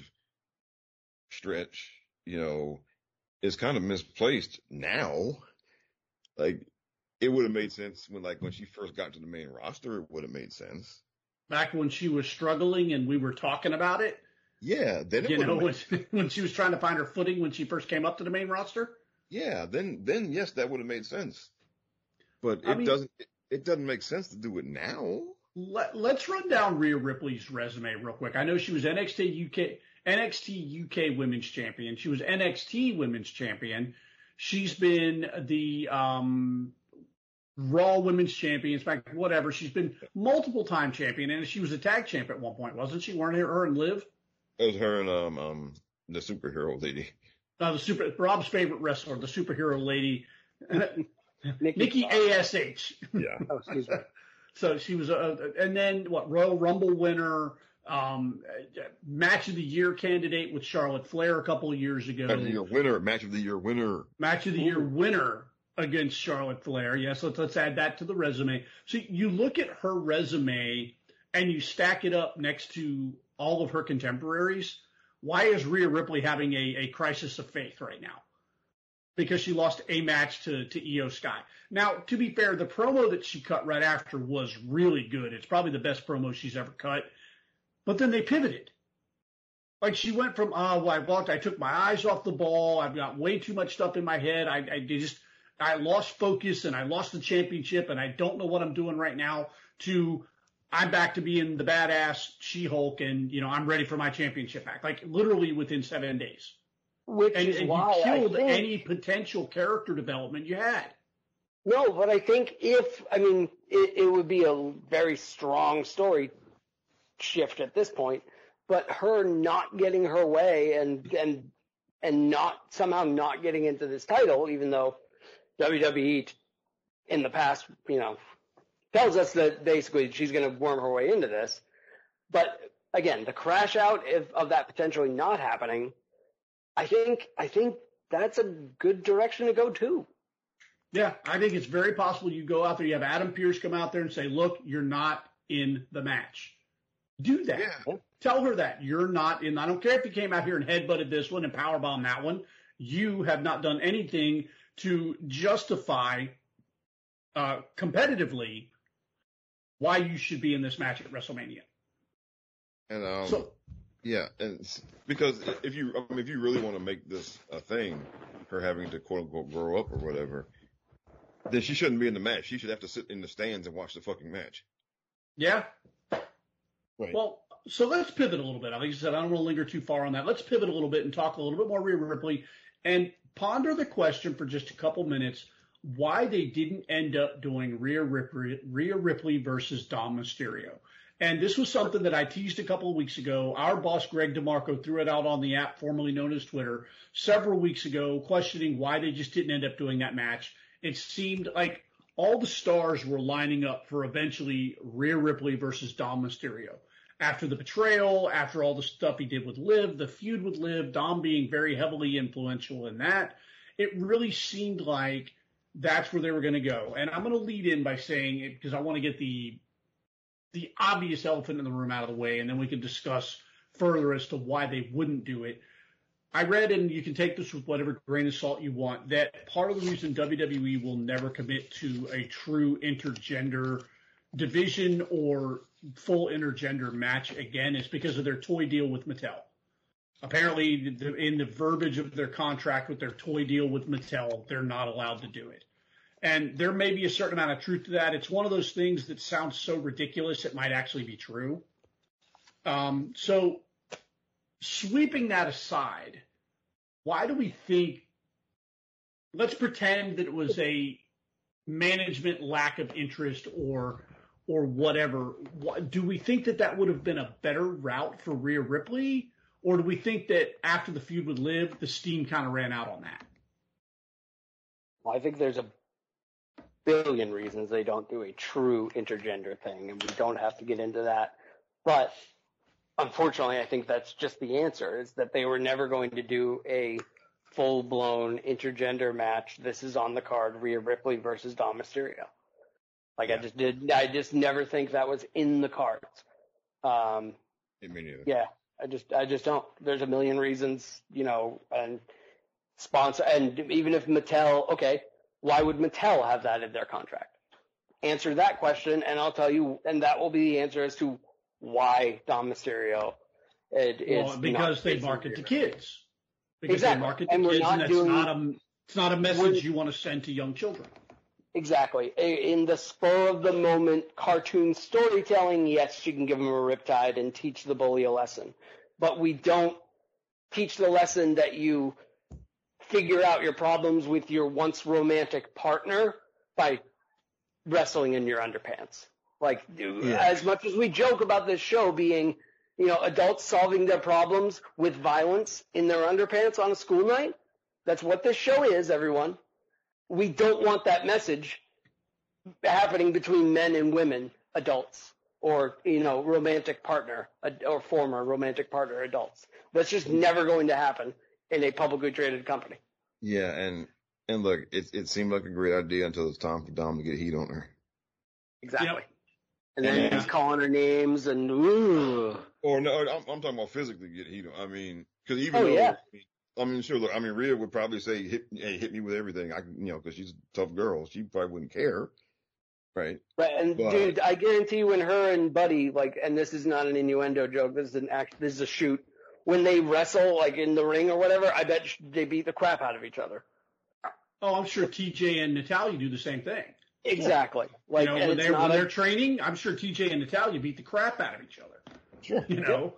stretch, you know, is kind of misplaced now. Like, it would have made sense when, like, when she first got to the main roster, it would have made sense. Back when she was struggling and we were talking about it. Yeah, then it You know, when, made, when she was trying to find her footing when she first came up to the main roster. yeah, then then yes, that would have made sense. But it I mean, doesn't. It, it doesn't make sense to do it now. Let, let's run down Rhea Ripley's resume real quick. I know she was N X T U K N X T U K Women's Champion. She was N X T Women's Champion. She's been the um, Raw Women's Champion, in fact, whatever. She's been multiple time champion, and she was a tag champ at one point, wasn't she? Weren't her and Liv? It was her and um um the superhero lady. Uh, the super Rob's favorite wrestler, the superhero lady, Nikki, Nikki A S H. Yeah. Oh, excuse me. So she was a, and then what? Royal Rumble winner. Um, match of the year candidate with Charlotte Flair a couple of years ago. Match of the year winner. Match of the year winner. Match of the year winner against Charlotte Flair. Yes, let's let's add that to the resume. So you look at her resume and you stack it up next to all of her contemporaries. Why is Rhea Ripley having a, a crisis of faith right now? Because she lost a match to, to Io Sky. Now, to be fair, the promo that she cut right after was really good. It's probably the best promo she's ever cut. But then they pivoted. Like she went from, oh, well, I walked, I took my eyes off the ball. I've got way too much stuff in my head. I, I just, I lost focus and I lost the championship and I don't know what I'm doing right now, to I'm back to being the badass She-Hulk and, you know, I'm ready for my championship back. Like literally within seven days. Which And, is and why you killed I think, any potential character development you had. No, but I think if, I mean, it, it would be a very strong story shift at this point, but her not getting her way and and and not somehow not getting into this title, even though W W E in the past, you know, tells us that basically she's going to worm her way into this. But again, the crash out of, of that potentially not happening, I think I think that's a good direction to go too. Yeah, I think it's very possible you go out there, you have Adam Pearce come out there and say, look, you're not in the match. Do that. Yeah. Tell her that you're not in. I don't care if you came out here and headbutted this one and powerbombed that one. You have not done anything to justify uh, competitively why you should be in this match at WrestleMania. And um, So, yeah, and it's- because if you, I mean, if you really want to make this a thing, her having to quote unquote grow up or whatever, then she shouldn't be in the match. She should have to sit in the stands and watch the fucking match. yeah. Right. Well, so let's pivot a little bit. Like I said, I don't want to linger too far on that. Let's pivot a little bit and talk a little bit more Rhea Ripley and ponder the question for just a couple minutes why they didn't end up doing Rhea Ripley, Rhea Ripley versus Dom Mysterio. And this was something that I teased a couple of weeks ago. Our boss, Greg DeMarco, threw it out on the app formerly known as Twitter several weeks ago, questioning why they just didn't end up doing that match. It seemed like all the stars were lining up for eventually Rhea Ripley versus Dom Mysterio. After the betrayal, after all the stuff he did with Liv, the feud with Liv, Dom being very heavily influential in that, it really seemed like that's where they were going to go. And I'm going to lead in by saying it because I want to get the the obvious elephant in the room out of the way, and then we can discuss further as to why they wouldn't do it. I read, and you can take this with whatever grain of salt you want, that part of the reason W W E will never commit to a true intergender division or full intergender match again is because of their toy deal with Mattel. Apparently, in the verbiage of their contract with their toy deal with Mattel, they're not allowed to do it. And there may be a certain amount of truth to that. It's one of those things that sounds so ridiculous it might actually be true. Um, so sweeping that aside, why do we think – let's pretend that it was a management lack of interest or or whatever. Do we think that that would have been a better route for Rhea Ripley? Or do we think that after the feud with Liv, the steam kind of ran out on that? Well, I think there's a billion reasons they don't do a true intergender thing, and we don't have to get into that. But unfortunately, I think that's just the answer, is that they were never going to do a full-blown intergender match. This is on the card, Rhea Ripley versus Dom Mysterio. Like, yeah. I just did, I just never think that was in the cards. Um, yeah, me neither. Yeah. I just, I just don't. There's a million reasons, you know, and sponsor, and even if Mattel, okay, why would Mattel have that in their contract? Answer that question, and I'll tell you, and that will be the answer as to why Dom Mysterio. It, well, it's because they market to kids. Because exactly. they market to and kids, not and that's doing, not a, it's not a message you want to send to young children. Exactly. In the spur of the moment cartoon storytelling, yes, you can give them a riptide and teach the bully a lesson. But we don't teach the lesson that you figure out your problems with your once romantic partner by wrestling in your underpants. Like, yeah. As much as we joke about this show being, you know, adults solving their problems with violence in their underpants on a school night, that's what this show is, everyone. We don't want that message happening between men and women, adults, or, you know, romantic partner, or former romantic partner adults. That's just never going to happen in a publicly traded company. Yeah, and and look, it it seemed like a great idea until it's time for Dom to get heat on her. Exactly. Yep. And then yeah. he's calling her names and ooh. Or no, I'm, I'm talking about physically get heat on. I mean, because even oh, though yeah. I mean, sure. Look, I mean, Rhea would probably say, "Hit, hey, hit me with everything." I, you know, because she's a tough girl. She probably wouldn't care, right? Right. And but, dude, I guarantee you, when her and Buddy, like, and this is not an innuendo joke. This is an act. This is a shoot. When they wrestle, like in the ring or whatever, I bet they beat the crap out of each other. Oh, I'm sure T J and Natalya do the same thing. Exactly. Like, you know, when, they're, when a, they're training, I'm sure T J and Natalya beat the crap out of each other. Sure. You know.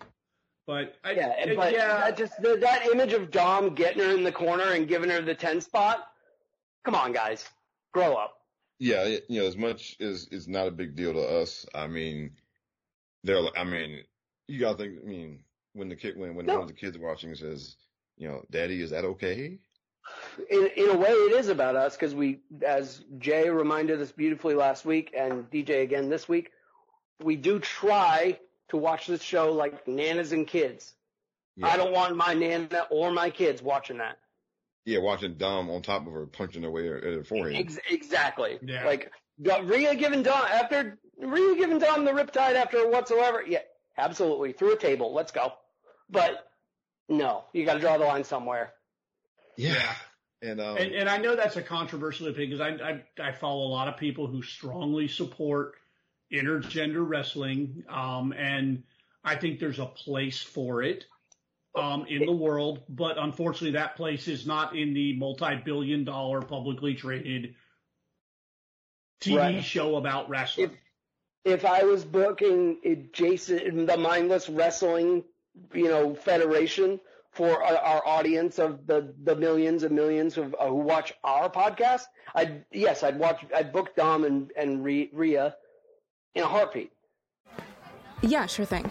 But I, yeah, and, but yeah. that just the, that image of Dom getting her in the corner and giving her the ten spot. Come on, guys, grow up. Yeah, it, you know, as much as it's not a big deal to us. I mean, they're. I mean, you gotta think. I mean, when the kid, when when no. one of the kids watching says, you know, "Daddy, is that okay?" In in a way, it is about us because we, as Jay reminded us beautifully last week, and D J again this week, we do try to watch this show like nanas and kids. Yeah. I don't want my nana or my kids watching that. Yeah, watching Dom on top of her punching away at her forehead. Ex- exactly. Yeah. Like Rhea giving Dom after Rhea giving Dom the riptide after whatsoever. Yeah, absolutely. Through a table. Let's go. But no, you got to draw the line somewhere. Yeah. And, um, and and I know that's a controversial opinion because I, I I follow a lot of people who strongly support intergender wrestling, um, and I think there's a place for it um, in the world, but unfortunately that place is not in the multi-billion dollar publicly traded T V right. show about wrestling. If, if I was booking Jason, the Mindless Wrestling, you know, Federation for our, our audience of the, the millions and millions of uh, who watch our podcast, I'd yes, I'd watch, I'd book Dom and and Rhea in a heartbeat. Yeah, sure thing.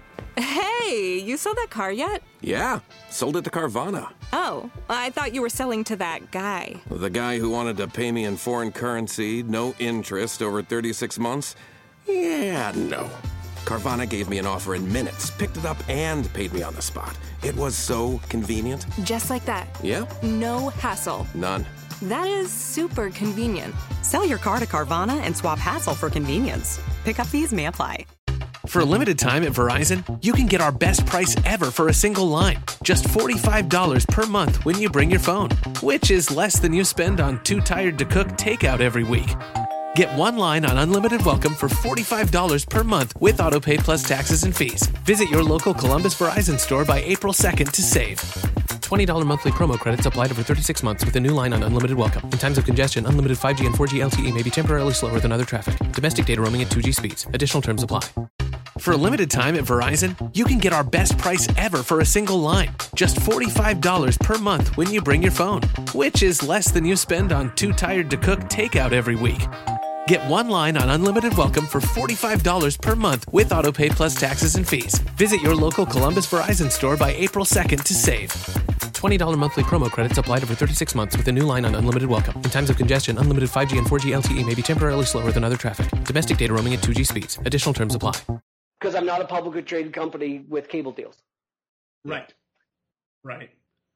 Hey, you sold that car yet? Yeah, sold it to Carvana. Oh, I thought you were selling to that guy. The guy who wanted to pay me in foreign currency, no interest, over thirty-six months? Yeah, no. Carvana gave me an offer in minutes, picked it up, and paid me on the spot. It was so convenient. Just like that. Yep. No hassle. None. That is super convenient. Sell your car to Carvana and swap hassle for convenience. Pickup fees may apply. For a limited time at Verizon, you can get our best price ever for a single line. Just forty-five dollars per month when you bring your phone, which is less than you spend on Too Tired to Cook takeout every week. Get one line on Unlimited Welcome for forty-five dollars per month with AutoPay plus taxes and fees. Visit your local Columbus Verizon store by April second to save. twenty dollars monthly promo credits applied over thirty-six months with a new line on Unlimited Welcome. In times of congestion, unlimited five G and four G L T E may be temporarily slower than other traffic. Domestic data roaming at two G speeds. Additional terms apply. For a limited time at Verizon, you can get our best price ever for a single line. Just forty-five dollars per month when you bring your phone, which is less than you spend on Too Tired to Cook takeout every week. Get one line on Unlimited Welcome for forty-five dollars per month with AutoPay plus taxes and fees. Visit your local Columbus Verizon store by April second to save. twenty dollars monthly promo credits applied over thirty-six months with a new line on Unlimited Welcome. In times of congestion, unlimited five G and four G L T E may be temporarily slower than other traffic. Domestic data roaming at two G speeds. Additional terms apply. Because I'm not a publicly traded company with cable deals. Right. Right.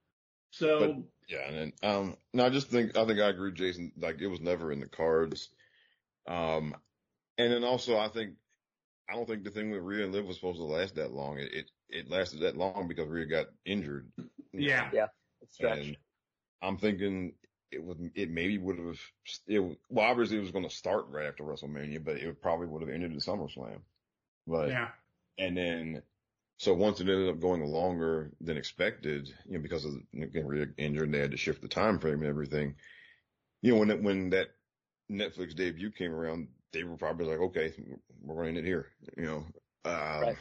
So. But, yeah, and then, um, no, I just think I think I agree, Jason. Like it was never in the cards. Um, and then also I think I don't think the thing with Rhea and Liv was supposed to last that long. It it, it lasted that long because Rhea got injured. Yeah. Yeah. It's stretched. And I'm thinking it would it maybe would have it well obviously it was going to start right after WrestleMania, but it probably would have ended at SummerSlam. But Yeah. and then so once it ended up going longer than expected, you know, because of getting Rhea injured, they had to shift the time frame and everything. You know, when it, when that Netflix debut came around, they were probably like, okay, we're running it here, you know. Um, Right.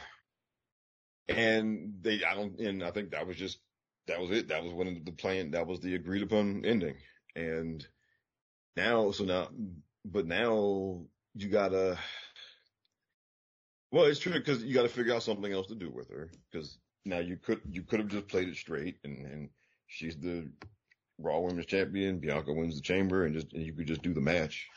And they, I don't, and I think that was just, that was it. That was when the plan, that was the agreed upon ending. And now, so now, but now you gotta, well, it's true because you gotta figure out something else to do with her. Because now you could, you could have just played it straight and, and she's the Raw Women's Champion. Bianca wins the Chamber, and just and you could just do the match.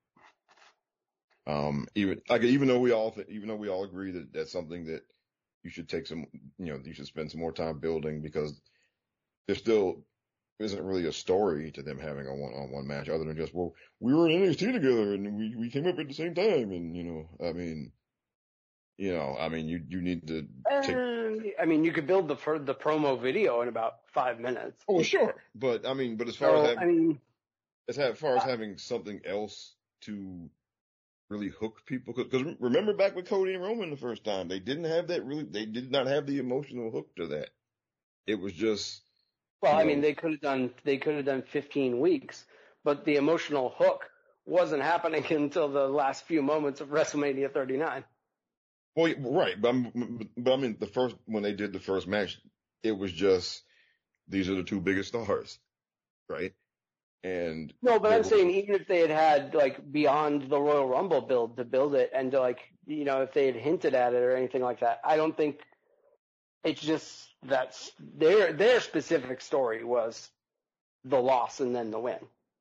Um, even like even though we all th- even though we all agree that that's something that you should take some, you know, you should spend some more time building because there still isn't really a story to them having a one-on-one match other than just, well, we were in N X T together and we we came up at the same time, and you know, I mean, you know, I mean, you you need to take. Uh, I mean, you could build the for the promo video in about five minutes. Oh, sure, but I mean, but as far So, as having, I mean, as ha- far as having something else to really hook people, because remember back with Cody and Roman the first time, they didn't have that really, they did not have the emotional hook to that. It was just. well, you I know, mean, they could have done they could have done fifteen weeks, but the emotional hook wasn't happening until the last few moments of WrestleMania thirty-nine. Well, yeah, right, but, I'm, but I mean, the first when they did the first match, it was just these are the two biggest stars, right? And No, but they I'm were- saying even if they had had like beyond the Royal Rumble build to build it, and to, like, you know, if they had hinted at it or anything like that, I don't think it's just that's their their specific story was the loss and then the win.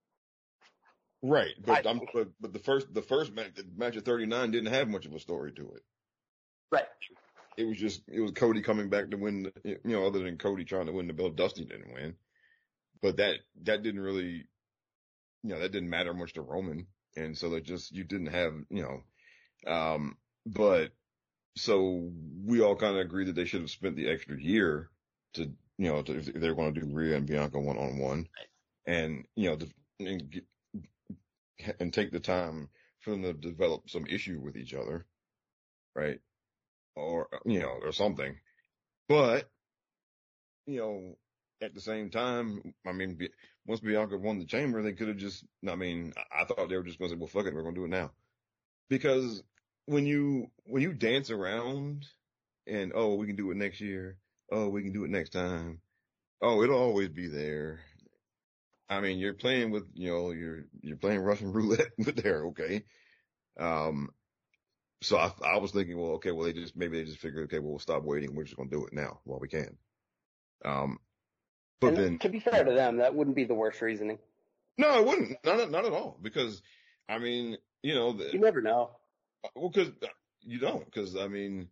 right, but I I'm think. but, but the first the first match, the match of thirty-nine didn't have much of a story to it. Right. It was just it was Cody coming back to win, the, you know, other than Cody trying to win the belt, Dusty didn't win, but that that didn't really, you know, that didn't matter much to Roman, and so that just you didn't have, you know, um, but so we all kind of agreed that they should have spent the extra year to, you know, to, if they're going to do Rhea and Bianca one on one, and you know, to, and, get, and take the time for them to develop some issue with each other, right? Or, you know, or something. But, you know, at the same time, I mean, Bi- once Bianca won the Chamber, they could have just, I mean, I I thought they were just going to say, well, fuck it, we're going to do it now. Because when you, when you dance around and, oh, we can do it next year. Oh, we can do it next time. Oh, it'll always be there. I mean, you're playing with, you know, you're, you're playing Russian roulette with there, okay? Um, so I, I was thinking, well, okay, well, they just, maybe they just figured, okay, well, we'll stop waiting. We're just going to do it now while we can. Um, but and then. To be fair to them, that wouldn't be the worst reasoning. No, it wouldn't. Not, not at all. Because, I mean, you know. The, you never know. Well, because you don't. Because, I mean.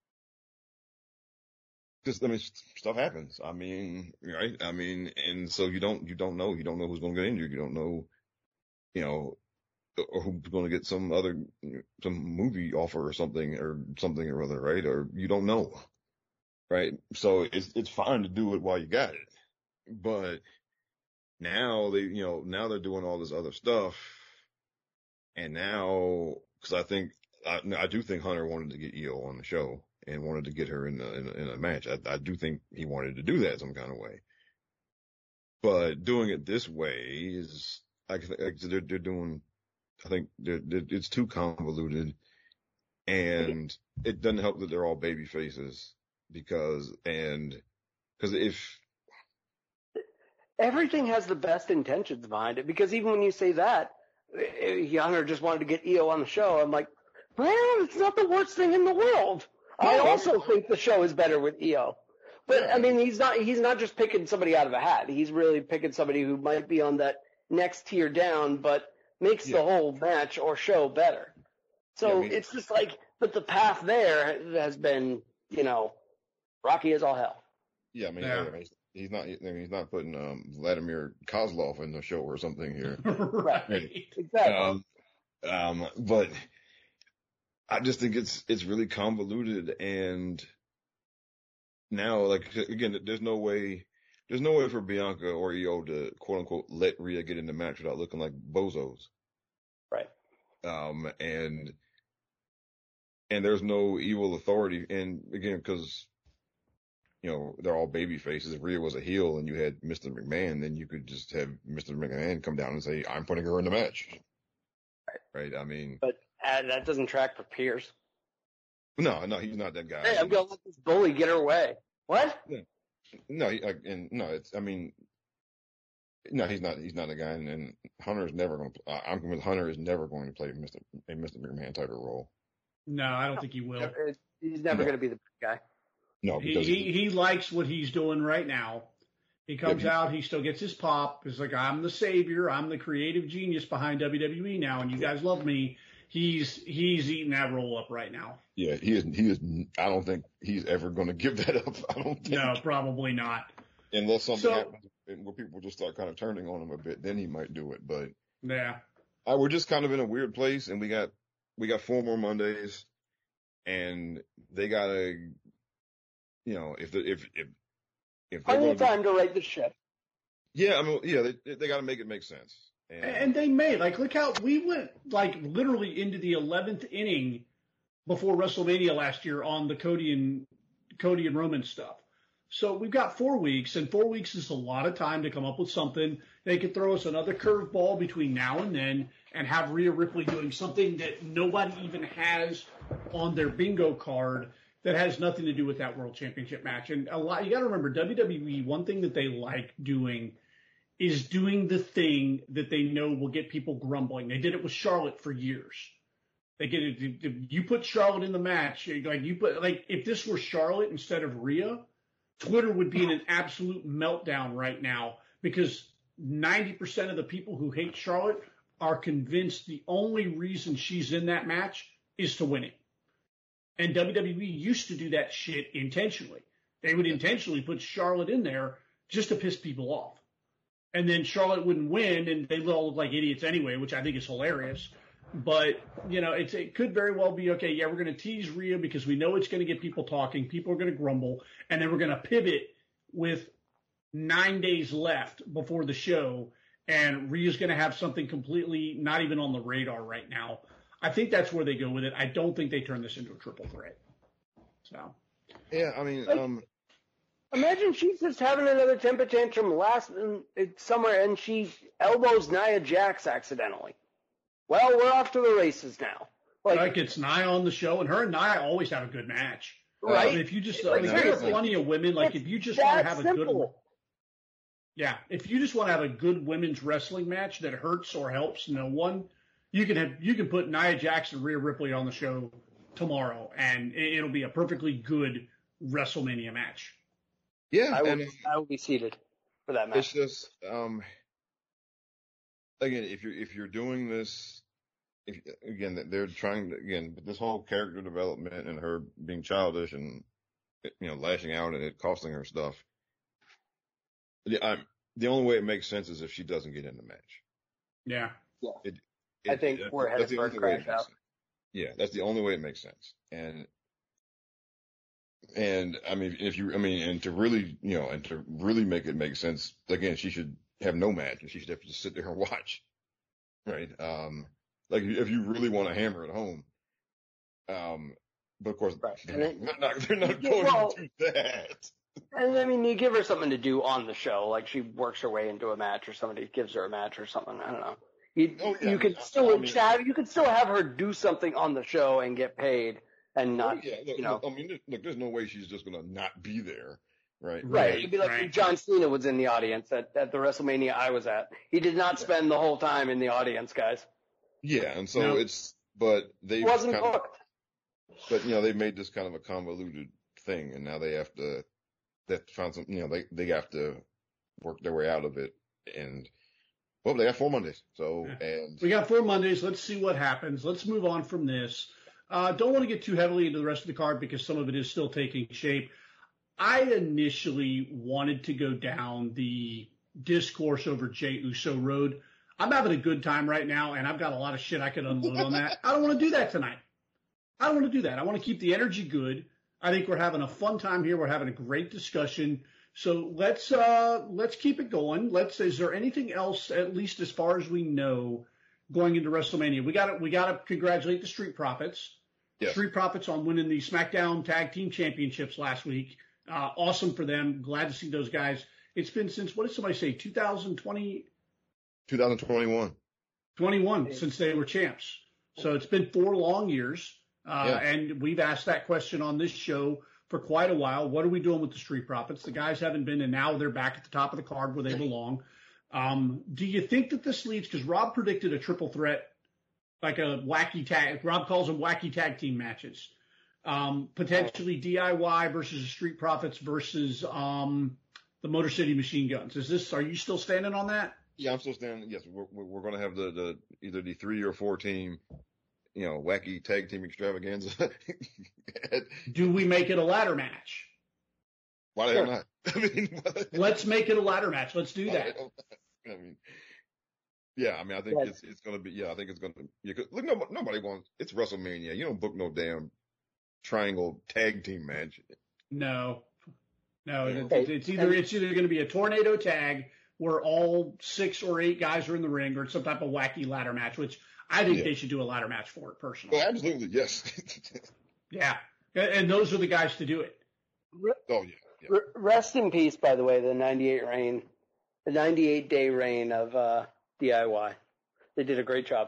Because, I mean, stuff happens. I mean, right? I mean, and so you don't, you don't know. You don't know who's going to get injured. You don't know, you know, or who's going to get some other, some movie offer or something or something or other, right? Or you don't know, right? So it's, it's fine to do it while you got it. But now they, you know, now they're doing all this other stuff. And now, cause I think, I, I do think Hunter wanted to get Io on the show and wanted to get her in a, in a, in a match. I, I do think he wanted to do that some kind of way. But doing it this way is, I, they're, they're doing, I think they're, they're, it's too convoluted, and it doesn't help that they're all baby faces because, and, cause if, everything has the best intentions behind it, because even when you say that, Hunter just wanted to get Io on the show, I'm like, well, it's not the worst thing in the world. I also think the show is better with Io. But, I mean, he's not, he's not just picking somebody out of a hat. He's really picking somebody who might be on that next tier down, but makes yeah. the whole match or show better. So yeah, I mean, it's just like, but the path there has been, you know, rocky as all hell. Yeah, I mean, yeah. I mean he's not, I mean, he's not putting um, Vladimir Kozlov in the show or something here. Right. Exactly. Um, um, but I just think it's, it's really convoluted, and now, like, again, there's no way, there's no way for Bianca or Io to quote unquote let Rhea get in the match without looking like bozos. Right. Um, and, and there's no evil authority. And again, cause, you know, they're all baby faces. If Rhea was a heel and you had Mister McMahon, then you could just have Mister McMahon come down and say, I'm putting her in the match. Right. Right. I mean, but uh, that doesn't track for Pierce. No, no, he's not that guy. Hey, I'm going to let this bully get her way. What? Yeah. No, he, and no, it's, I mean, no, he's not, he's not a guy, and, and Hunter is never going to, uh, I'm convinced Hunter is never going to play Mister a Mister McMahon type of role. No, I don't think he will. He's never no. going to be the guy. No, because he, he, he likes what he's doing right now. He comes yeah, out, he still gets his pop. He's like, I'm the savior. I'm the creative genius behind W W E now, and you guys love me. He's, he's eating that roll up right now. Yeah, he is, he is, I don't think he's ever going to give that up. I don't think. No, probably not. Unless something so, happens where people just start kind of turning on him a bit, then he might do it. But yeah, I, we're just kind of in a weird place, and we got, we got four more Mondays, and they gotta, you know, if the, if, if, if plenty of time be, to right the ship. Yeah, I mean, yeah, they, they got to make it make sense. And, and they may, like, look how we went, like, literally into the eleventh inning before WrestleMania last year on the Cody and Cody and Roman stuff. So we've got four weeks, and four weeks is a lot of time to come up with something. They could throw us another curveball between now and then and have Rhea Ripley doing something that nobody even has on their bingo card that has nothing to do with that World Championship match. And a lot, you got to remember, W W E, one thing that they like doing is doing the thing that they know will get people grumbling. They did it with Charlotte for years. They get it. If you put Charlotte in the match, like you put, like if this were Charlotte instead of Rhea, Twitter would be in an absolute meltdown right now, because ninety percent of the people who hate Charlotte are convinced the only reason she's in that match is to win it. And W W E used to do that shit intentionally. They would intentionally put Charlotte in there just to piss people off. And then Charlotte wouldn't win, and they all look like idiots anyway, which I think is hilarious. But, you know, it's, it could very well be, okay, yeah, we're going to tease Rhea because we know it's going to get people talking. People are going to grumble. And then we're going to pivot with nine days left before the show. And Rhea's going to have something completely not even on the radar right now. I think that's where they go with it. I don't think they turn this into a triple threat. So. Yeah, I mean, um. Imagine she's just having another temper tantrum last in, in somewhere, and she elbows Nia Jax accidentally. Well, we're off to the races now. Like, like it's Nia on the show, and her and Nia always have a good match. Right. I mean, if you just, like, I mean, there are plenty of women, like, if you just want to have simple. a good, yeah, if you just want to have a good women's wrestling match that hurts or helps no one, you can have, you can put Nia Jax and Rhea Ripley on the show tomorrow, and it, it'll be a perfectly good WrestleMania match. Yeah, I will, and I will be seated for that match. it's just um, again, if you're if you're doing this, if, again, they're trying to again this whole character development and her being childish and you know lashing out and it costing her stuff. Yeah, I'm, the only way it makes sense is if she doesn't get in the match. Yeah. Yeah. It, I it, think it, we're headed that's the for a only way it crash makes out. sense. Yeah, that's the only way it makes sense. And and I mean, if you, I mean, and to really, you know, and to really make it make sense, again, she should have no match and she should have to just sit there and watch, right? Um, like if you really want to hammer it home, um, but of course, Right. they're And not, not, they're not Yeah, going well- to do that. And I mean, you give her something to do on the show, like she works her way into a match, or somebody gives her a match or something. I don't know. You Oh, yeah, you I could mean, still I mean- have you could still have her do something on the show and get paid, and Oh, not yeah, look, you know. look, I mean, look, there's no way she's just going to not be there, right? Right. Right, It'd be like right. if John Cena was in the audience at, at the WrestleMania I was at. He did not spend the whole time in the audience, guys. Yeah, and so No. it's, but they He wasn't kind of, booked. but you know, they made this kind of a convoluted thing, and now they have to, they have to find some, you know, they they have to work their way out of it, and well, they got four Mondays, so and We got four Mondays. Let's see what happens. Let's move on from this. Uh, don't want to get too heavily into the rest of the card because some of it is still taking shape. I initially wanted to go down the discourse over Jey Uso road. I'm having a good time right now, and I've got a lot of shit I could unload on that. I don't want to do that tonight. I don't want to do that. I want to keep the energy good. I think we're having a fun time here. We're having a great discussion. So let's uh, let's keep it going. Let's. Is there anything else, at least as far as we know, going into WrestleMania? We got to we got to congratulate the Street Profits. Yes. Street Profits on winning the SmackDown Tag Team Championships last week. Uh, awesome for them. Glad to see those guys. It's been since, what did somebody say, two thousand twenty, twenty twenty-one. twenty-one since they were champs. So it's been four long years. Uh, Yeah. And we've asked that question on this show for quite a while. What are we doing with the Street Profits? The guys haven't been, and now they're back at the top of the card where they belong. Um, do you think that this leads, because Rob predicted a triple threat, like a wacky tag, Rob calls them wacky tag team matches. Um, potentially D I Y versus the Street Profits versus um, the Motor City Machine Guns. Is this, are you still standing on that? Yeah, I'm still standing. Yes, we're we're, we're going to have the, the either the three or four team, you know, wacky tag team extravaganza. Do we make it a ladder match? Why the hell not? I mean, Let's make it a ladder match. Let's do why the that. hell not? I mean, yeah, I mean, I think Yes. it's it's going to be. Yeah, I think it's going to. Yeah, 'cause look, nobody, nobody wants. It's WrestleMania. You don't book no damn triangle tag team match. No, no. It's, Okay. it's either it's either going to be a tornado tag where all six or eight guys are in the ring, or it's some type of wacky ladder match, which I think Yeah. they should do a ladder match for it personally. Oh, absolutely, yes. Yeah, and and those are the guys to do it. oh yeah, yeah. R- rest in peace, by the way, the ninety-eight reign, the ninety-eight day reign of uh, D I Y. They did a great job.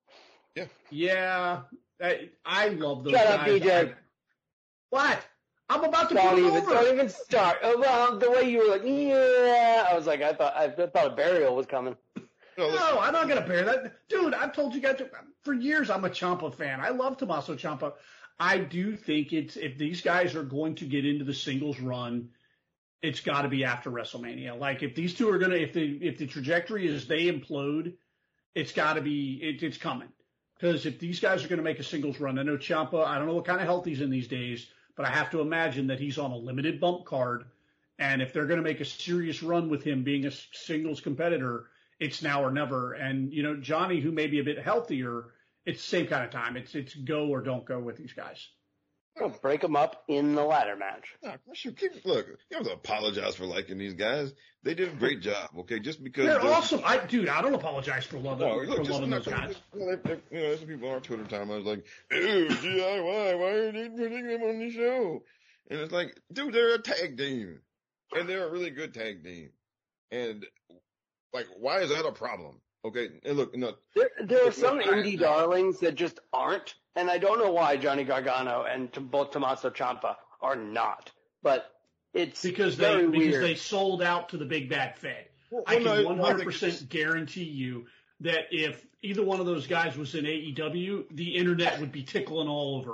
Yeah, I, I love those Shut guys. up, D J. I- what? I'm about to Don't put it even, over. don't even start. Oh, well, the way you were like, yeah, I was like, I thought, I thought a burial was coming. No, listen, No, I'm not going to bear that. Dude, I've told you guys for years I'm a Ciampa fan. I love Tommaso Ciampa. I do think it's if these guys are going to get into the singles run, it's got to be after WrestleMania. Like if these two are going to, if the if the trajectory is they implode, it's got to be it, it's coming. Because if these guys are going to make a singles run, I know Ciampa. I don't know what kind of health he's in these days, but I have to imagine that he's on a limited bump card. And if they're going to make a serious run with him being a singles competitor, it's now or never. And, you know, Johnny, who may be a bit healthier, it's the same kind of time. It's it's go or don't go with these guys. We'll break them up in the ladder match. nah, shoot, keep, look, you don't have to apologize for liking these guys. They did a great job, okay? Just because They're they're- awesome. I, dude, I don't apologize for loving, No, for look, just loving not, those guys. you know, they, they, you know, there's some people on our Twitter time. I was like, "Ew, D I Y, why are they putting them on the show?" And it's like, dude, they're a tag team, and they're a really good tag team. And like, why is that a problem? Okay, and look, no, There, there are Look, some look, indie I- darlings that just aren't, and I don't know why Johnny Gargano and T- both Tommaso Ciampa are not. But it's Because they very because weird. they sold out to the big bad Fed. Well, I well, no, can I one think hundred it's- percent guarantee you that if either one of those guys was in A E W, the internet would be tickling all over them.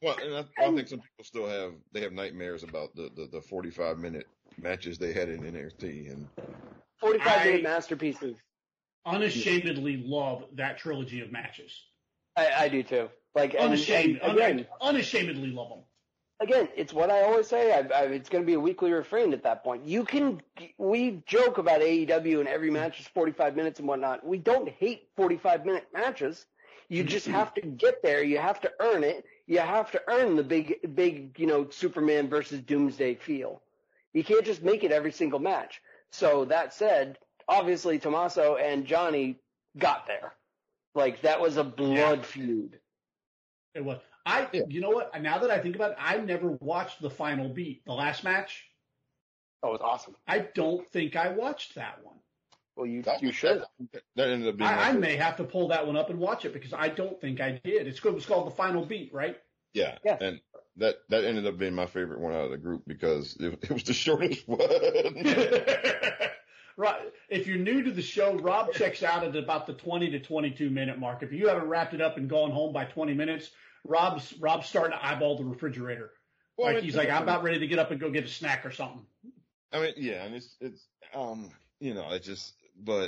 Well, and I, I think some people still have they have nightmares about the, the, the forty-five minute matches they had in N X T and forty-five minute I- masterpieces. Unashamedly love that trilogy of matches. I, I do too. Like and, Unashamed, and again, un- unashamedly love them. again, it's what I always say. I, I, it's going to be a weekly refrain at that point. You can, we joke about A E W and every match is forty-five minutes and whatnot. We don't hate forty-five minute matches. You just have to get there. You have to earn it. You have to earn the big, big, you know, Superman versus Doomsday feel. You can't just make it every single match. So that said, obviously Tommaso and Johnny got there. Like that was a blood Yeah. feud. It was. I, Yeah. you know what? Now that I think about it, I never watched the final beat, the last match. That was awesome. I don't think I watched that one. Well, you that, you should. that, that ended up being my I, I favorite. may have to pull that one up and watch it because I don't think I did. It's good. It was called the final beat, right? Yeah. Yeah. And that, that ended up being my favorite one out of the group because it, it was the shortest one. Right. If you're new to the show, Rob checks out at about the twenty to twenty-two minute mark. If you haven't wrapped it up and gone home by twenty minutes, Rob's Rob's starting to eyeball the refrigerator. Well, like it- he's like, I'm about ready to get up and go get a snack or something. I mean, yeah, and it's, it's, um, you know, it's just, but,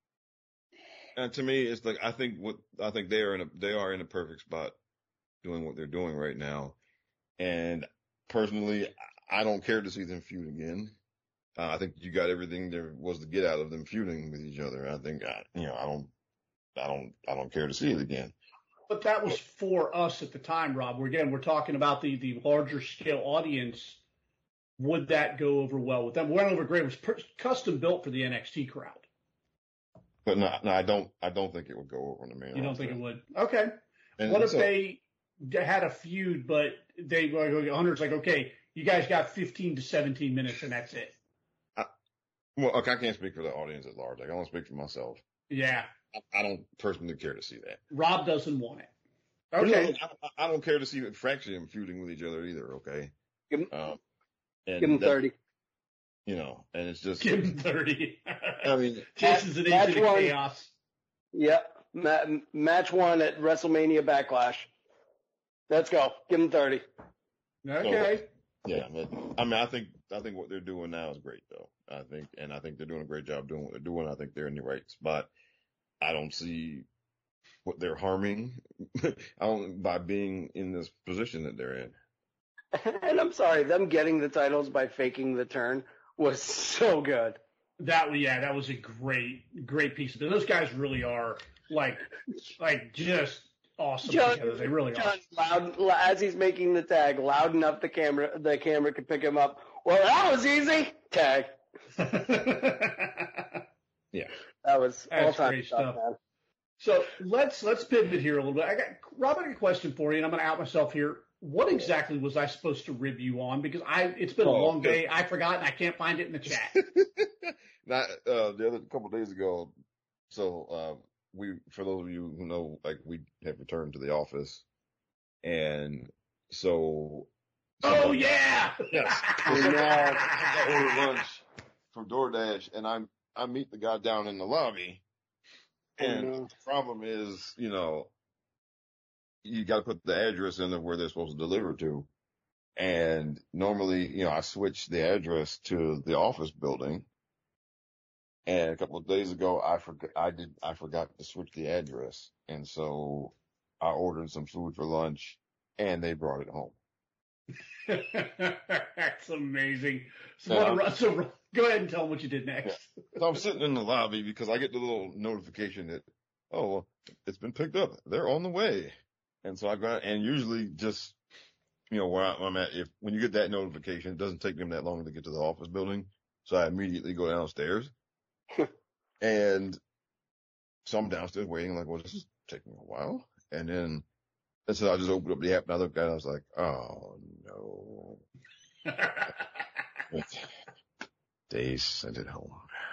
and to me, it's like, I think what, I think they are in a, they are in a perfect spot doing what they're doing right now. And personally, I don't care to see them feud again. Uh, I think you got everything there was to get out of them feuding with each other. I think, I, you know, I don't, I don't, I don't care to see it again. But that was for us at the time, Rob. We're, again, we're talking about the, the larger scale audience. Would that go over well with them? Went over great. It was per- custom built for the N X T crowd. But no, no, I don't, I don't think it would go over on the main You don't roster. think it would? Okay. And What if so- they had a feud, but they were Hunter's like, okay, you guys got fifteen to seventeen minutes and that's it. Well, okay, I can't speak for the audience at large. I can only speak for myself. Yeah. I, I don't personally care to see that. Rob doesn't want it. But Okay. no, I, I don't care to see Fraction feuding with each other either. Okay. Give 'em- Um, and Give him that- thirty. You know, and it's just, Give him thirty. I mean, Jason's an Match agent of one. chaos. Yep. Ma- match one at WrestleMania Backlash. Let's go. Give him thirty. Okay. yeah, but, I mean, I think, I think what they're doing now is great though. I think, and I think they're doing a great job doing what they're doing. I think they're in the right spot. I don't see what they're harming I don't, by being in this position that they're in. And I'm sorry, them getting the titles by faking the turn was so good. That yeah, that was a great, great piece of it. Those guys really are like, like just awesome John, together. They really John, loud, as he's making the tag, loud enough the camera, the camera could pick him up. Well, that was easy. Tag. are. Yeah. That was That's all time great stuff, stuff. man. So let's let's pivot here a little bit. I got Rob, I got a question for you, and I'm going to out myself here. What exactly was I supposed to rib you on? Because I it's been a Oh, long okay. day. I forgot, and I can't find it in the chat. Not, uh, the other couple of days ago. So, uh, we, for those of you who know, like we have returned to the office and so. Oh yeah. Yes. So now I order lunch from DoorDash and I'm, I meet the guy down in the lobby and Oh, no. the problem is, you know, you got to put the address in of where they're supposed to deliver to. And normally, you know, I switch the address to the office building. And a couple of days ago, I forgot, I did, I forgot to switch the address. And so I ordered some food for lunch and they brought it home. That's amazing. So, Yeah. what, so go ahead and tell them what you did next. So I'm sitting in the lobby because I get the little notification that, oh, well, it's been picked up. They're on the way. And so I got, and usually just, you know, where I'm at, if, when you get that notification, it doesn't take them that long to get to the office building. So I immediately go downstairs and so I'm downstairs waiting like, well, this is taking a while. And then, and so I just opened up the app and I looked at it and I was like, oh no. They sent it home.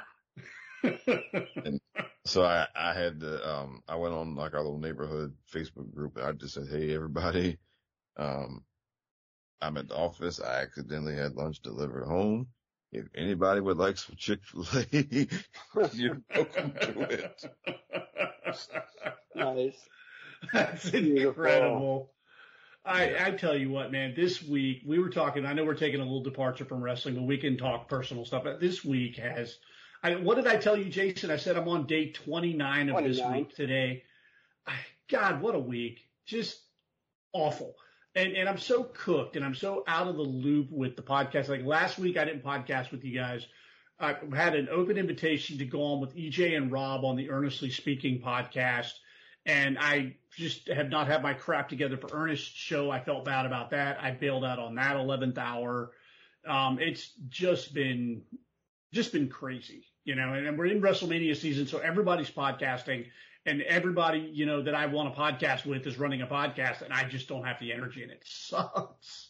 And so I, I had to, um, I went on like our little neighborhood Facebook group and I just said, hey, everybody, um, I'm at the office. I accidentally had lunch delivered home. If anybody would like some Chick-fil-A, you're welcome to it. Nice. That's Beautiful. incredible. I, I tell you what, man, this week we were talking, I know we're taking a little departure from wrestling, but we can talk personal stuff. But this week has, I, what did I tell you, Jason? I said I'm on day twenty-nine of this week today. I, God, what a week. Just awful. And, and I'm so cooked and I'm so out of the loop with the podcast. Like last week, I didn't podcast with you guys. I had an open invitation to go on with E J and Rob on the Earnestly Speaking podcast. And I just have not had my crap together for Ernest's show. I felt bad about that. I bailed out on that eleventh hour. Um, it's just been, just been crazy, you know, and, and we're in WrestleMania season. So everybody's podcasting. And everybody, you know, that I want to podcast with is running a podcast, and I just don't have the energy, and it sucks.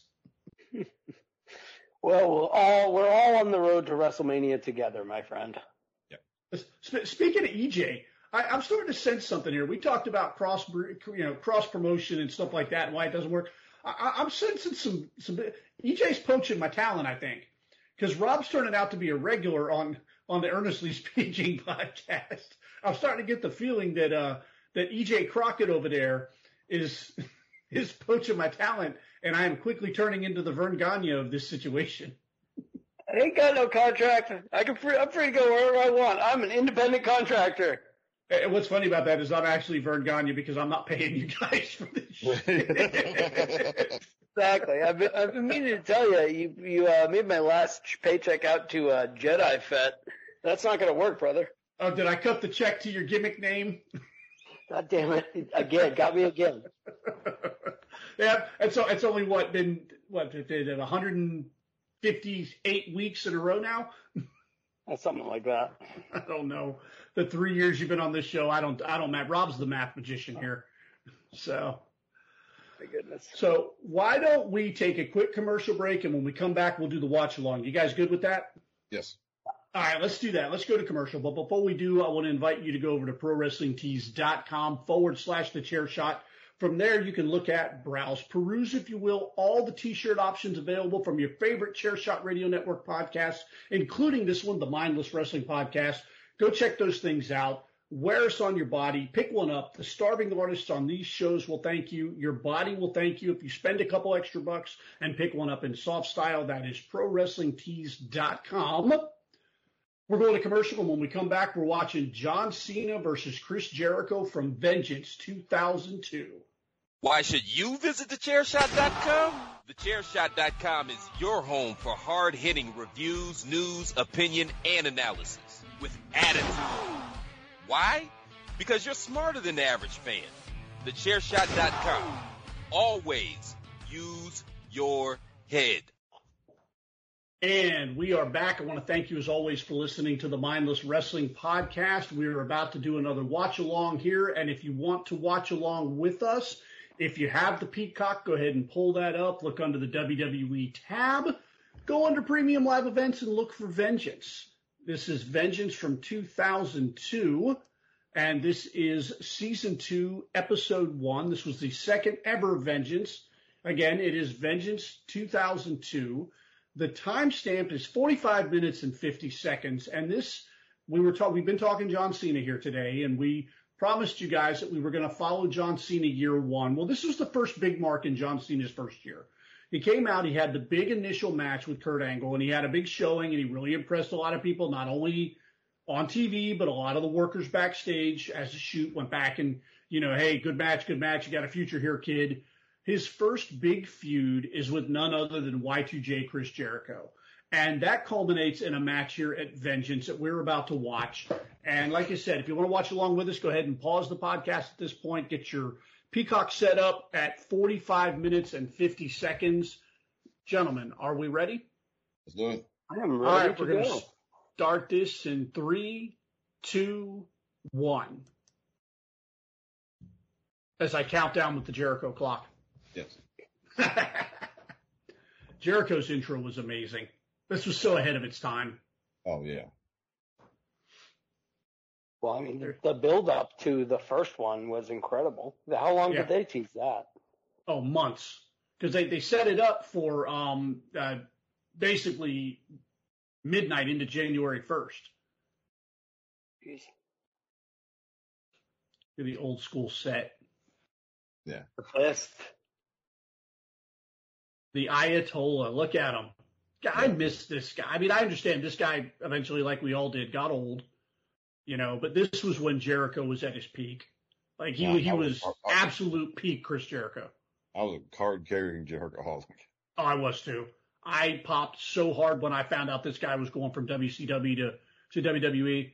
Well, we're all we're all on the road to WrestleMania together, my friend. Yeah. Speaking of E J, I, I'm starting to sense something here. We talked about cross, you know, cross promotion and stuff like that, and why it doesn't work. I, I'm sensing some some. E J's poaching my talent, I think, because Rob's turning out to be a regular on on the Earnestly Speaking podcast. I'm starting to get the feeling that uh, that E J Crockett over there is is poaching my talent, and I am quickly turning into the Vern Gagne of this situation. I ain't got no contract. I can free, I'm free to go wherever I want. I'm an independent contractor. And what's funny about that is I'm actually Vern Gagne because I'm not paying you guys for this shit. Exactly. I've been, I've been meaning to tell you, you, you uh, made my last paycheck out to uh, Jedi Fett. That's not going to work, brother. Oh, did I cut the check to your gimmick name? God damn it. Again, got me again. Yeah, and so it's only what been what one hundred fifty-eight weeks in a row now. That's something like that. I don't know. The three years you've been on this show, I don't I don't math. Rob's the math magician here. So my goodness. So why don't we take a quick commercial break, and when we come back we'll do the watch along. You guys good with that? Yes. All right, let's do that. Let's go to commercial. But before we do, I want to invite you to go over to ProWrestlingTees.com forward slash the chair shot. From there, you can look at, browse, peruse, if you will, all the T-shirt options available from your favorite Chair Shot Radio Network podcasts, including this one, the Mindless Wrestling Podcast. Go check those things out. Wear us on your body. Pick one up. The starving artists on these shows will thank you. Your body will thank you if you spend a couple extra bucks and pick one up in soft style. That is Pro Wrestling Tees dot com. We're going to commercial, and when we come back, we're watching John Cena versus Chris Jericho from Vengeance two thousand two. Why should you visit the chair shot dot com? the chair shot dot com is your home for hard-hitting reviews, news, opinion, and analysis with attitude. Why? Because you're smarter than the average fan. the chair shot dot com. Always use your head. And we are back. I want to thank you, as always, for listening to the Mindless Wrestling Podcast. We are about to do another watch-along here, and if you want to watch along with us, if you have the Peacock, go ahead and pull that up. Look under the W W E tab. Go under Premium Live Events and look for Vengeance. This is Vengeance from two thousand two, and this is Season two, Episode one. This was the second ever Vengeance. Again, it is Vengeance two thousand two. The timestamp is forty-five minutes and fifty seconds, and this, we were talking, we've been talking John Cena here today, and we promised you guys that we were going to follow John Cena year one. Well, this was the first big mark in John Cena's first year. He came out, he had the big initial match with Kurt Angle, and he had a big showing, and he really impressed a lot of people, not only on T V, but a lot of the workers backstage as the shoot went back and, you know, hey, good match, good match, you got a future here, kid. His first big feud is with none other than Y two J Chris Jericho. And that culminates in a match here at Vengeance that we're about to watch. And like I said, if you want to watch along with us, go ahead and pause the podcast at this point. Get your Peacock set up at forty-five minutes and fifty seconds. Gentlemen, are we ready? Let's do it. I am ready All right, to we're going go. to start this in three, two, one. As I count down with the Jericho clock. Yes. Jericho's intro was amazing. This was so ahead of its time. Oh, yeah. Well, I mean, the build up to the first one was incredible. How long Yeah. did they tease that? Oh, months. Because they, they set it up for um uh, basically midnight into January first. Jeez. The old school set. Yeah. The best. The Ayatollah. Look at him. I miss this guy. I mean, I understand this guy eventually, like we all did, got old, you know, but this was when Jericho was at his peak. Like, he, yeah, he was, was I, I, absolute peak Chris Jericho. I was a card-carrying Jerichoholic. Oh, I was too. I popped so hard when I found out this guy was going from W C W to, to W W E.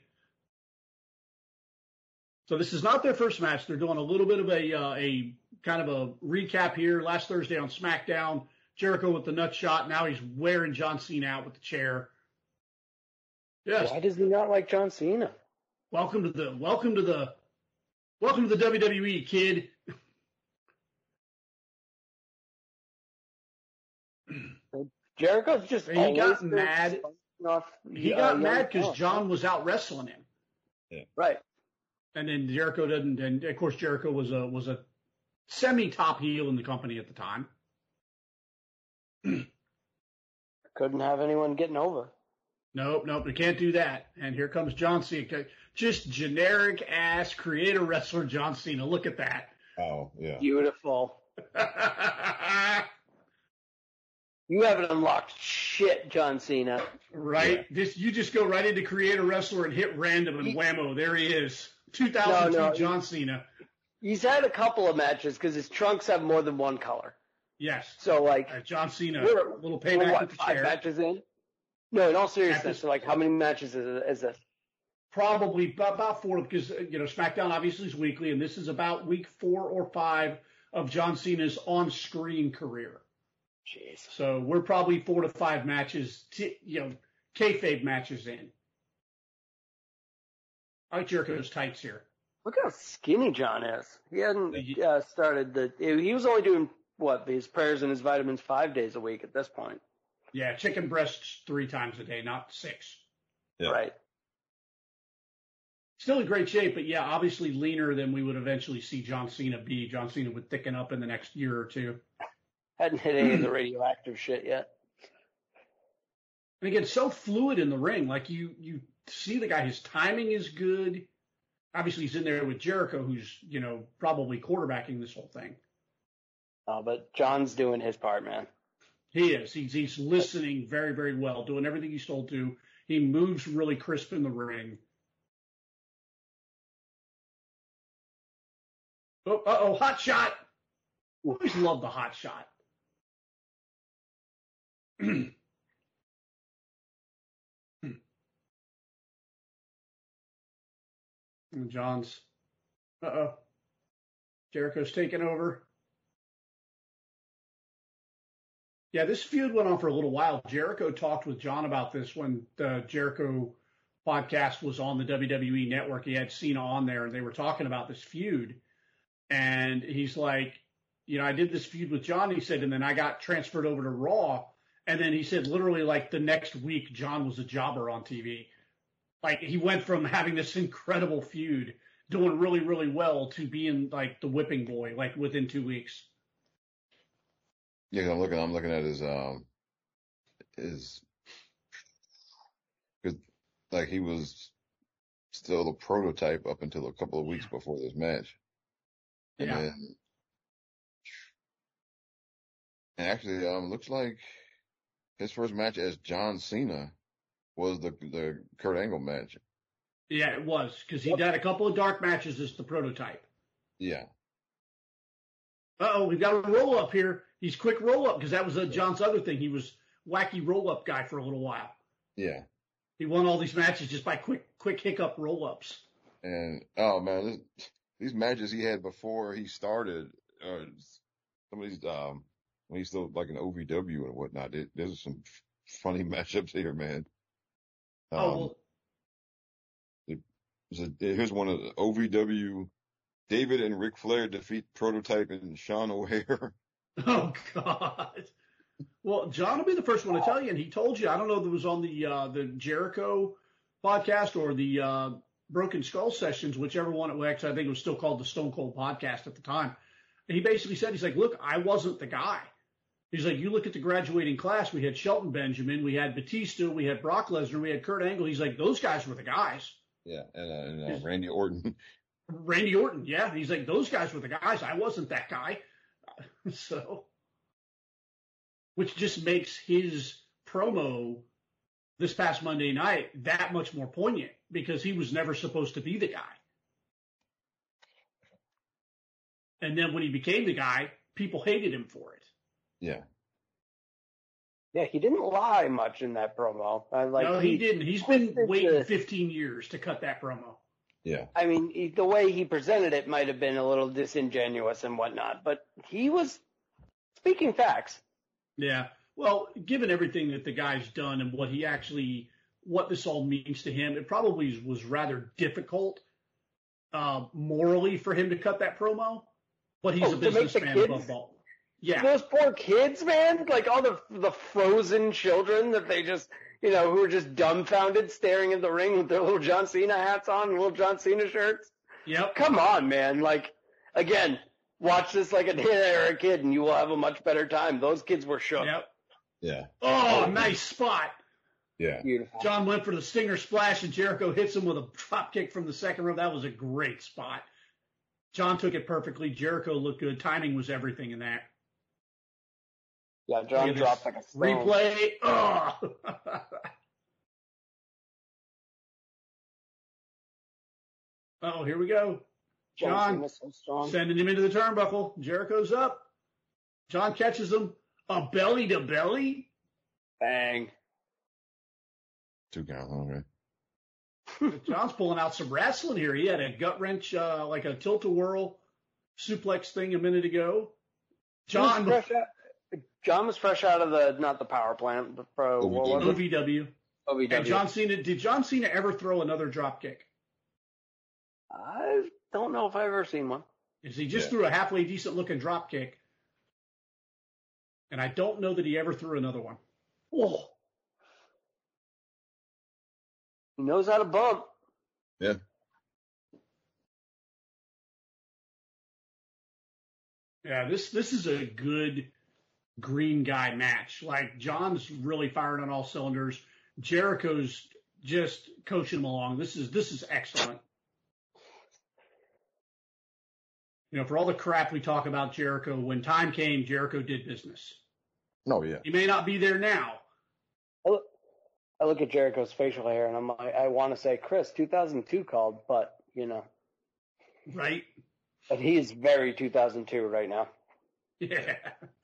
So this is not their first match. They're doing a little bit of a, uh, a kind of a recap here. Last Thursday on SmackDown, Jericho with the nut shot. Now he's wearing John Cena out with the chair. Yes. Why does he not like John Cena? Welcome to the welcome to the welcome to the W W E, kid. Jericho's just he got mad. Off, he uh, got mad because John was out wrestling him. Yeah. Right. And then Jericho didn't. And of course, Jericho was a was a semi-top heel in the company at the time. Couldn't have anyone getting over. Nope, nope, we can't do that. And here comes John Cena. Just generic ass creator wrestler John Cena. Look at that. Oh, yeah. Beautiful. You haven't unlocked shit, John Cena. Right? Yeah. This, you just go right into creator wrestler and hit random and whammo. There he is. two thousand two no, no. John Cena. He's had a couple of matches because his trunks have more than one color. Yes. So, like, uh, John Cena, a little payback what, with the five chair. matches in? No, in all seriousness, so, like, how many matches is, is this? Probably about four, because, you know, SmackDown obviously is weekly, and this is about week four or five of John Cena's on-screen career. Jeez. So we're probably four to five matches, t- you know, kayfabe matches in. I like Jericho's tights here. Look how skinny John is. He hadn't uh, started the. He was only doing what his prayers and his vitamins five days a week at this point. Yeah, chicken breasts three times a day, not six. Yeah. Right. Still in great shape, but yeah, obviously leaner than we would eventually see John Cena be. John Cena would thicken up in the next year or two. Hadn't hit any of the radioactive shit yet. And again, so fluid in the ring. Like you, you see the guy, his timing is good. Obviously, he's in there with Jericho, who's, you know, probably quarterbacking this whole thing. Uh, but John's doing his part, man. He is. He's, he's listening very, very well, doing everything he's told to. He moves really crisp in the ring. Oh, uh-oh, hot shot. Always love the hot shot. And John's, uh-oh, Jericho's taking over. Yeah, this feud went on for a little while. Jericho talked with John about this when the Jericho podcast was on the W W E network. He had Cena on there, and they were talking about this feud. And he's like, you know, I did this feud with John, he said, and then I got transferred over to Raw. And then he said literally like the next week, John was a jobber on T V. Like, he went from having this incredible feud, doing really, really well, to being, like, the whipping boy, like, within two weeks. Yeah, I'm looking, I'm looking at his, um, his, cause, like, he was still the prototype up until a couple of weeks before this match. And yeah. then, and actually, um, looks like his first match as John Cena was the the Kurt Angle match. Yeah, it was, because he'd had a couple of dark matches as the prototype. Yeah. Uh-oh, we've got a roll-up here. He's quick roll-up, because that was uh, John's other thing. He was wacky roll-up guy for a little while. Yeah. He won all these matches just by quick quick hiccup roll-ups. And, oh, man, this, these matches he had before he started, uh, some of these, um, when he's still like an O V W and whatnot, there, there's some f- funny matchups here, man. Um, oh, well. it, a, here's one of the O V W. David and Ric Flair defeat Prototype and Sean O'Haire. Oh, God. Well, John will be the first one to tell you, and he told you, I don't know if it was on the uh, the Jericho podcast or the uh, Broken Skull Sessions, whichever one it was. Actually, I think it was still called the Stone Cold Podcast at the time. And he basically said, he's like, look, I wasn't the guy. He's like, you look at the graduating class, we had Shelton Benjamin, we had Batista, we had Brock Lesnar, we had Kurt Angle. He's like, those guys were the guys. Yeah, and, uh, and uh, Randy Orton. Randy Orton, yeah. He's like, those guys were the guys. I wasn't that guy. So, which just makes his promo this past Monday night that much more poignant because he was never supposed to be the guy. And then when he became the guy, people hated him for it. Yeah. Yeah, he didn't lie much in that promo. I like. No, he, he didn't. He's been waiting the, fifteen years to cut that promo. Yeah. I mean, he, the way he presented it might have been a little disingenuous and whatnot, but he was speaking facts. Yeah. Well, given everything that the guy's done and what he actually, what this all means to him, it probably was rather difficult uh, morally for him to cut that promo. But he's oh, a businessman above all. Yeah. Those poor kids, man, like all the the frozen children that they just, you know, who are just dumbfounded staring at the ring with their little John Cena hats on and little John Cena shirts. Yep. Come on, man. Like, again, watch this like a era kid and you will have a much better time. Those kids were shook. Yep. Yeah. Oh, nice spot. Yeah. Beautiful. John went for the stinger splash and Jericho hits him with a drop kick from the second row. That was a great spot. John took it perfectly. Jericho looked good. Timing was everything in that. Yeah, John dropped like a stone. Replay. Oh. Oh, here we go. John, so sending him into the turnbuckle. Jericho's up. John catches him. A belly to belly. Bang. Two count, okay. John's pulling out some wrestling here. He had a gut wrench, uh, like a tilt-a-whirl suplex thing a minute ago. John was fresh out, John was fresh out of the, not the power plant, but pro, O V W. O V W. And John Cena, did John Cena ever throw another drop kick? I don't know if I've ever seen one. Is he just Yeah. threw a halfway decent looking drop kick? And I don't know that he ever threw another one. Oh. He knows how to bump. Yeah. Yeah, this this is a good green guy match. Like, John's really firing on all cylinders. Jericho's just coaching him along. This is this is excellent. You know, for all the crap we talk about Jericho, when time came, Jericho did business. Oh, yeah. He may not be there now. I look, I look at Jericho's facial hair and I'm like, I want to say Chris, two thousand two called, but, you know. Right? But he is very two thousand two right now. Yeah.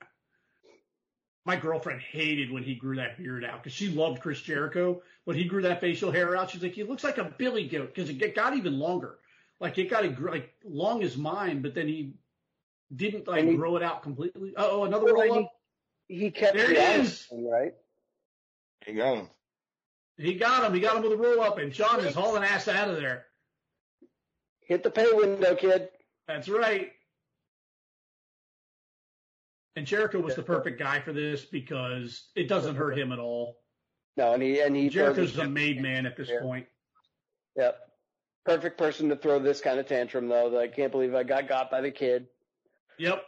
My girlfriend hated when he grew that beard out because she loved Chris Jericho. When he grew that facial hair out, she's like, he looks like a billy goat because it got even longer. Like, it got like long as mine, but then he didn't like he, grow it out completely. Oh, another roll up. He, he kept there the it is. Right? He got him. He got him. He got him with a roll up, and John is hauling ass out of there. Hit the pay window, kid. That's right. And Jericho was the perfect guy for this because it doesn't hurt him at all. No, and he and he Jericho's a made man at this point. Yep. Perfect person to throw this kind of tantrum, though. I can't believe I got got by the kid. Yep.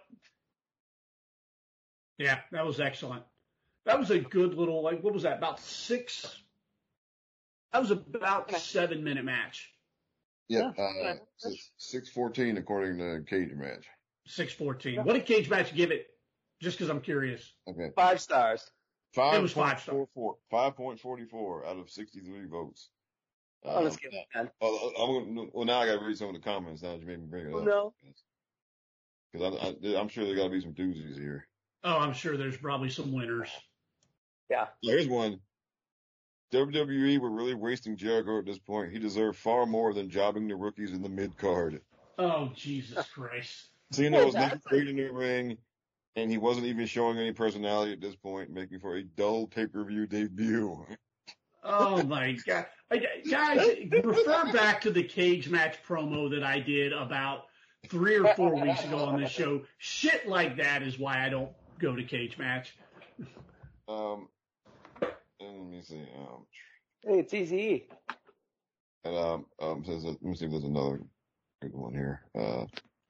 Yeah, that was excellent. That was a good little, like, what was that, about six? That was about seven minute match. Yeah, uh, six fourteen according to Cage Match. six fourteen. What did Cage Match give it? Just because I'm curious. Okay. Five stars. Five it was five stars. five point four four out of sixty-three votes. Oh, let's get it. Well, I'm, well, now I got to read some of the comments now that you made me bring it oh, up. No. Because I, I, I'm sure there got to be some doozies here. Oh, I'm sure there's probably some winners. Yeah. Here's one. W W E were really wasting Jericho at this point. He deserved far more than jobbing the rookies in the mid card. Oh, Jesus Christ. Cena was never great in the ring, and he wasn't even showing any personality at this point, making for a dull pay-per-view debut. Oh my God. Guys, refer back to the Cage Match promo that I did about three or four weeks ago on this show. Shit like that is why I don't go to Cage Match. Um, and let me see. Um, hey, it's easy. And um, um, says let me see if there's another good one here. Uh,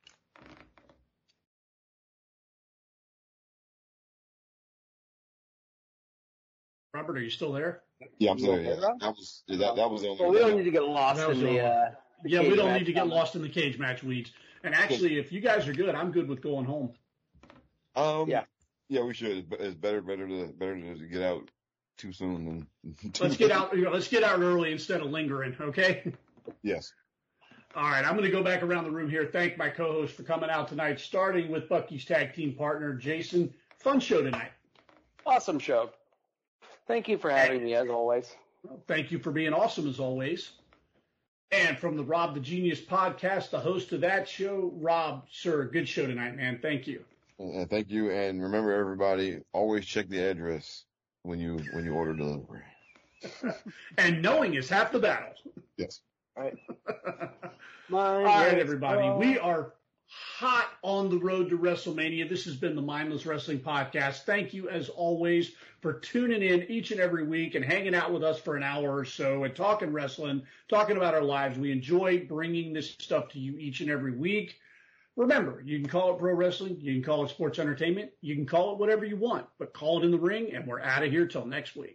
Robert, are you still there? Yeah, I'm sorry. Yeah. That was yeah, that, that was the only. Well, we don't need to get lost in the. Uh, the yeah, we don't need to get comment. lost in the Cage Match weeds. And actually, if you guys are good, I'm good with going home. Um, yeah. Yeah, we should. It's better, better to, better to get out too soon than. Too Let's get out. You know, let's get out early instead of lingering. Okay. Yes. All right. I'm going to go back around the room here. Thank my co-host for coming out tonight, starting with Bucky's tag team partner, Jason. Fun show tonight. Awesome show. Thank you for having me, as always. Well, thank you for being awesome, as always. And from the Rob the Genius podcast, the host of that show, Rob, sir, good show tonight, man. Thank you. And thank you. And remember, everybody, always check the address when you when you order delivery. And knowing is half the battle. Yes. All right. All right, everybody. We are hot on the road to WrestleMania. This has been the Mindless Wrestling Podcast. Thank you, as always, for tuning in each and every week and hanging out with us for an hour or so and talking wrestling, talking about our lives. We enjoy bringing this stuff to you each and every week. Remember, you can call it pro wrestling. You can call it sports entertainment. You can call it whatever you want, but call it in the ring, and we're out of here till next week.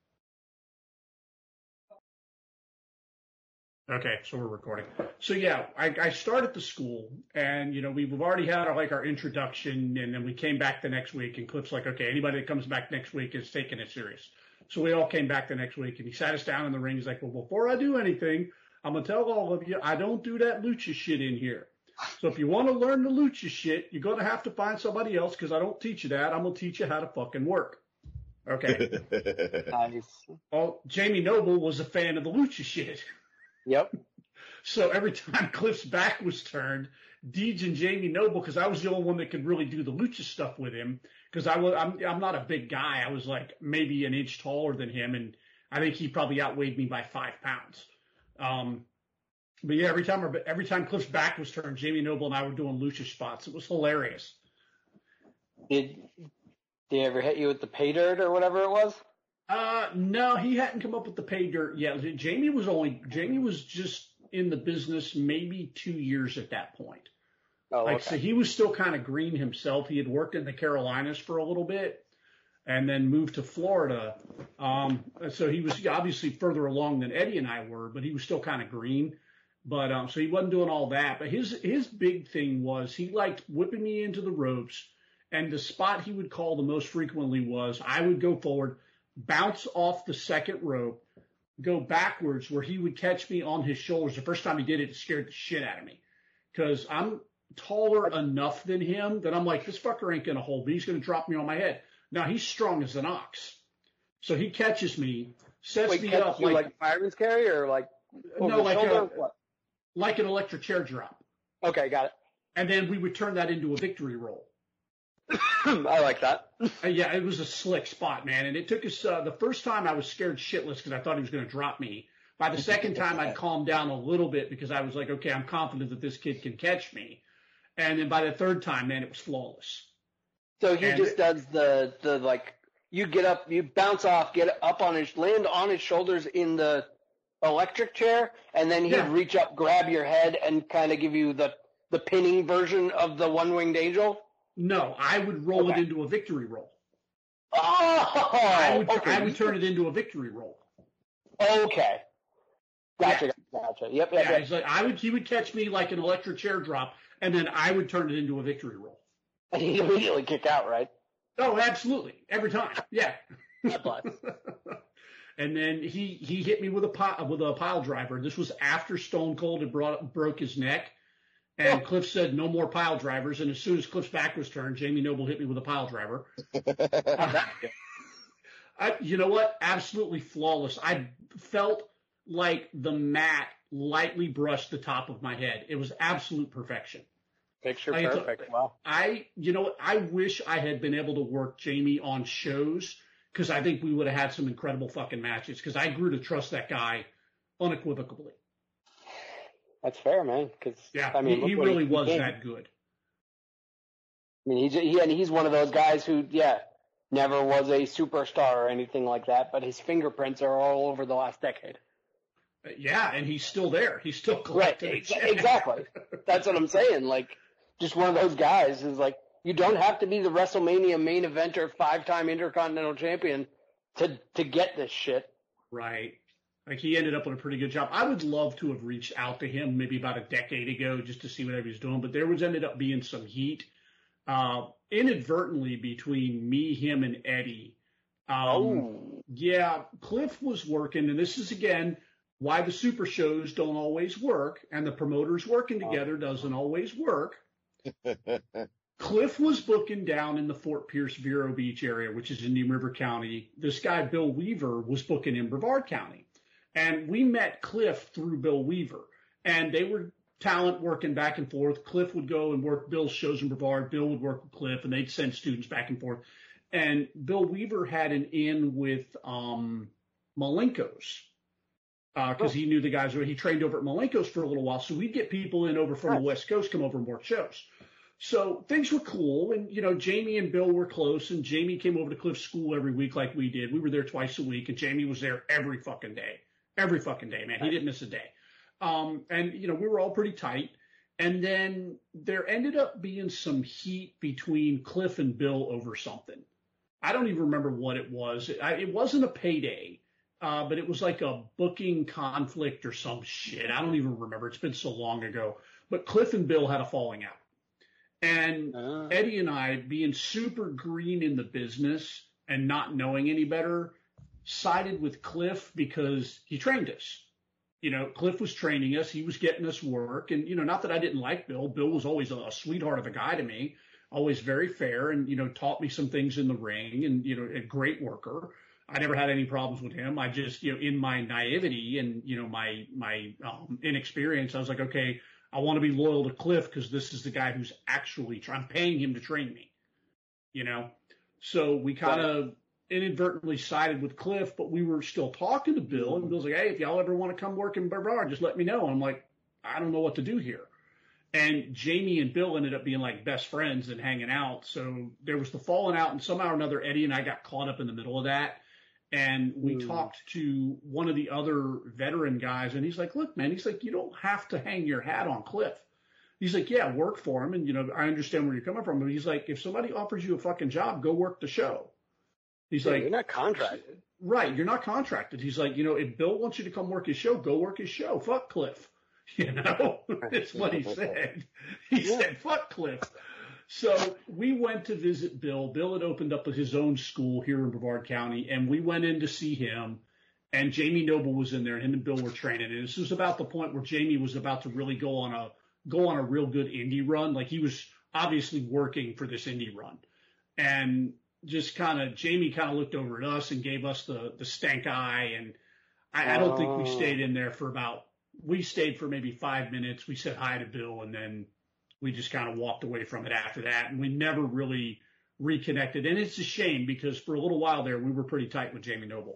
Okay, so we're recording. So yeah, I, I started the school, and you know we've already had our, like our introduction, and then we came back the next week. And Cliff's like, okay, anybody that comes back next week is taking it serious. So we all came back the next week, and he sat us down in the ring. He's like, well, before I do anything, I'm gonna tell all of you, I don't do that lucha shit in here. So if you want to learn the lucha shit, you're gonna have to find somebody else because I don't teach you that. I'm gonna teach you how to fucking work. Okay. Nice. Well, Jamie Noble was a fan of the lucha shit. Yep. So every time Cliff's back was turned, Deej and Jamie Noble, because I was the only one that could really do the lucha stuff with him, because I was I'm I'm not a big guy. I was like maybe an inch taller than him, and I think he probably outweighed me by five pounds. Um, but yeah, every time every time Cliff's back was turned, Jamie Noble and I were doing lucha spots. It was hilarious. Did Did he ever hit you with the pay dirt or whatever it was? Uh, no, he hadn't come up with the pay dirt yet. Jamie was only, Jamie was just in the business maybe two years at that point. Oh, like, okay. so he was still kind of green himself. He had worked in the Carolinas for a little bit and then moved to Florida. Um, so he was obviously further along than Eddie and I were, but he was still kind of green. But, um, so he wasn't doing all that. But his, his big thing was he liked whipping me into the ropes. And the spot he would call the most frequently was I would go forward, bounce off the second rope, go backwards where he would catch me on his shoulders. The first time he did it, it scared the shit out of me because I'm taller enough than him that I'm like, this fucker ain't going to hold me. He's going to drop me on my head. Now he's strong as an ox. So he catches me, sets Wait, me catch up you like, like fireman's carry or like over no, the like shoulder? a, What? like an electric chair drop. Okay, got it. And then we would turn that into a victory roll. I like that. Uh, yeah, it was a slick spot, man. And it took us, uh, the first time I was scared shitless because I thought he was going to drop me. By the second time, I'd calmed down a little bit because I was like, okay, I'm confident that this kid can catch me. And then by the third time, man, it was flawless. So he And just it- does the, the like, you get up, you bounce off, get up on his, land on his shoulders in the electric chair, and then he'd Yeah. reach up, grab your head, and kind of give you the, the pinning version of the one-winged angel? No, I would roll Okay. it into a victory roll. Oh! I would, okay. I would turn it into a victory roll. Okay. Gotcha, Yeah. gotcha. Yep, yep, Yeah, yep. he's like, I would, he would catch me like an electric chair drop, and then I would turn it into a victory roll. And he'd immediately kick out, right? Oh, absolutely. Every time. Yeah. God bless. And then he, he hit me with a pile, with a pile driver. This was after Stone Cold had brought, broke his neck. And Cliff said, no more pile drivers. And as soon as Cliff's back was turned, Jamie Noble hit me with a pile driver. Uh, I, you know what? Absolutely flawless. I felt like the mat lightly brushed the top of my head. It was absolute perfection. Picture Like, it's- perfect. Wow. I, you know what? I wish I had been able to work Jamie on shows because I think we would have had some incredible fucking matches because I grew to trust that guy unequivocally. That's fair, man. Because Yeah, I mean, he, he look what really was became. that good. I mean, he's he, and he's one of those guys who, yeah, never was a superstar or anything like that, but his fingerprints are all over the last decade. Yeah, and he's still there. He's still Right, collecting. ex- shit. exactly. That's what I'm saying. Like, just one of those guys who's like, you don't have to be the WrestleMania main eventer, five-time Intercontinental Champion to to get this shit. Right. Like he ended up with a pretty good job. I would love to have reached out to him maybe about a decade ago just to see what he was doing, but there was ended up being some heat uh, inadvertently between me, him, and Eddie. Um, Oh. Yeah, Cliff was working, and this is again why the super shows don't always work, and the promoters working together doesn't always work. Cliff was booking down in the Fort Pierce Vero Beach area, which is Indian River County. This guy, Bill Weaver, was booking in Brevard County. And we met Cliff through Bill Weaver. And they were talent working back and forth. Cliff would go and work Bill's shows in Brevard. Bill would work with Cliff, and they'd send students back and forth. And Bill Weaver had an in with um, Malenko's because uh, oh. he knew the guys. He trained over at Malenko's for a little while. So we'd get people in over from right. the West Coast come over and work shows. So things were cool. And, you know, Jamie and Bill were close. And Jamie came over to Cliff's school every week like we did. We were there twice a week. And Jamie was there every fucking day. Every fucking day, man. He didn't miss a day. Um, and, you know, we were all pretty tight. And then there ended up being some heat between Cliff and Bill over something. I don't even remember what it was. It, I, it wasn't a payday, uh, but it was like a booking conflict or some shit. I don't even remember. It's been so long ago. But Cliff and Bill had a falling out. And uh. Eddie and I, being super green in the business and not knowing any better, sided with Cliff because he trained us. You know, Cliff was training us. He was getting us work. And, you know, not that I didn't like Bill. Bill was always a, a sweetheart of a guy to me, always very fair and, you know, taught me some things in the ring and, you know, a great worker. I never had any problems with him. I just, you know, in my naivety and, you know, my, my um, inexperience, I was like, okay, I want to be loyal to Cliff because this is the guy who's actually trying, I'm paying him to train me, you know? So we kind of inadvertently sided with Cliff, but we were still talking to Bill, and Bill's like, hey, if y'all ever want to come work in Brevard, just let me know. I'm like, I don't know what to do here. And Jamie and Bill ended up being like best friends and hanging out. So there was the falling out, and somehow or another, Eddie and I got caught up in the middle of that. And we mm. talked to one of the other veteran guys, and he's like, look, man, he's like, you don't have to hang your hat on Cliff. He's like, yeah, work for him. And, you know, I understand where you're coming from. But he's like, if somebody offers you a fucking job, go work the show. He's yeah, like, you're not contracted. Right. You're not contracted. He's like, you know, if Bill wants you to come work his show, go work his show. Fuck Cliff. You know, that's what he said. He yeah. said, fuck Cliff. So we went to visit Bill. Bill had opened up his own school here in Brevard County, and we went in to see him. And Jamie Noble was in there, and him and Bill were training. And this was about the point where Jamie was about to really go on a go on a real good indie run. Like he was obviously working for this indie run, and just kind of Jamie kind of looked over at us and gave us the the stank eye. And I, I don't think we stayed in there for about. We stayed for maybe five minutes. We said hi to Bill, and then we just kind of walked away from it after that. And we never really reconnected. And it's a shame because for a little while there, we were pretty tight with Jamie Noble.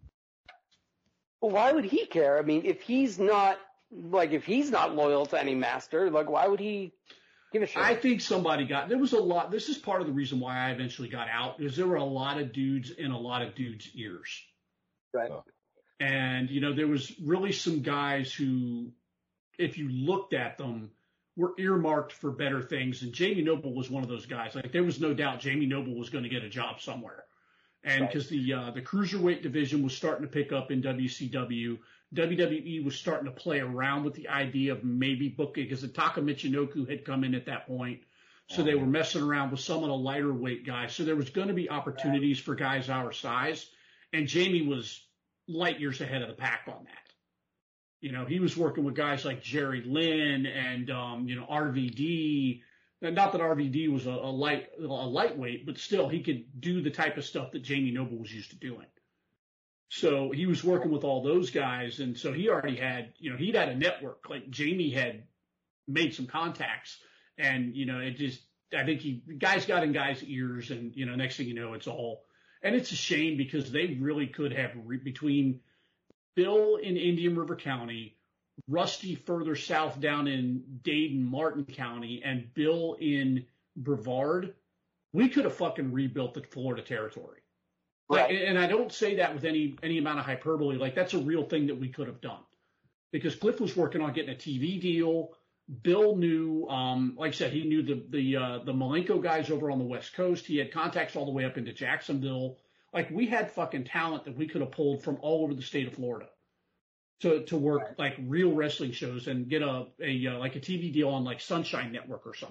Well, why would he care? I mean, if he's not like, if he's not loyal to any master, like, why would he give a shit? I think somebody got, there was a lot, this is part of the reason why I eventually got out, is there were a lot of dudes in a lot of dudes' ears. Right. And, you know, there was really some guys who, if you looked at them, were earmarked for better things. And Jamie Noble was one of those guys. Like, there was no doubt Jamie Noble was going to get a job somewhere. And because right. the, uh, the cruiserweight division was starting to pick up in W C W, W W E was starting to play around with the idea of maybe booking, because Taka Michinoku had come in at that point. So oh, they were messing around with some of the lighter weight guys. So there was going to be opportunities right. for guys our size. And Jamie was light years ahead of the pack on that. You know, he was working with guys like Jerry Lynn and, um, you know, R V D. Not that R V D was a, a light, a lightweight, but still he could do the type of stuff that Jamie Noble was used to doing. So he was working with all those guys. And so he already had, you know, he'd had a network. Like Jamie had made some contacts, and, you know, it just, I think he, guys got in guys' ears, and, you know, next thing you know, it's all, and it's a shame because they really could have re- between Bill in Indian River County, Rusty further south down in Dayton, Martin County, and Bill in Brevard, we could have fucking rebuilt the Florida territory. Right. Like, and I don't say that with any, any amount of hyperbole. Like, that's a real thing that we could have done, because Cliff was working on getting a T V deal. Bill knew, um, like I said, he knew the, the, uh, the Malenko guys over on the West Coast. He had contacts all the way up into Jacksonville. Like, we had fucking talent that we could have pulled from all over the state of Florida to, to work right. like real wrestling shows and get a, a, uh, like a T V deal on like Sunshine Network or something.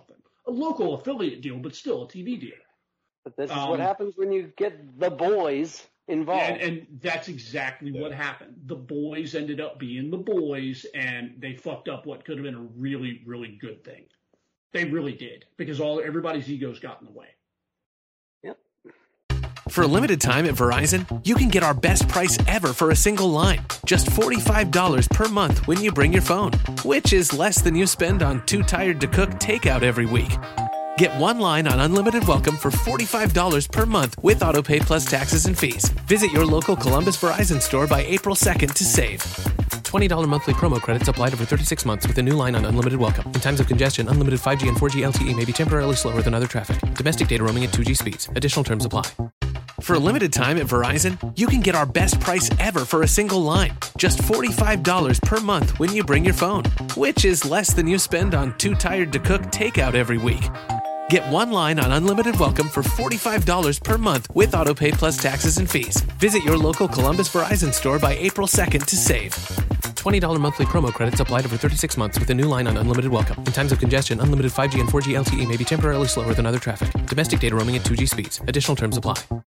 a local affiliate deal, but still a T V deal. But this is Um, what happens when you get the boys involved. And, and that's exactly what happened. The boys ended up being the boys, and they fucked up what could have been a really, really good thing. They really did, because all everybody's egos got in the way. Yep. For a limited time at Verizon, you can get our best price ever for a single line. Just forty-five dollars per month when you bring your phone, which is less than you spend on Too Tired to Cook takeout every week. Get one line on unlimited welcome for forty-five dollars per month with AutoPay plus taxes and fees. Visit your local Columbus Verizon store by April second to save. twenty dollars monthly promo credits applied over thirty-six months with a new line on unlimited welcome. In times of congestion, unlimited five G and four G L T E may be temporarily slower than other traffic. Domestic data roaming at two G speeds. Additional terms apply. For a limited time at Verizon, you can get our best price ever for a single line. Just forty-five dollars per month when you bring your phone, which is less than you spend on Too Tired to Cook takeout every week. Get one line on unlimited welcome for forty-five dollars per month with AutoPay plus taxes and fees. Visit your local Columbus Verizon store by April second to save. twenty dollars monthly promo credits applied over thirty-six months with a new line on unlimited welcome. In times of congestion, unlimited five G and four G L T E may be temporarily slower than other traffic. Domestic data roaming at two G speeds. Additional terms apply.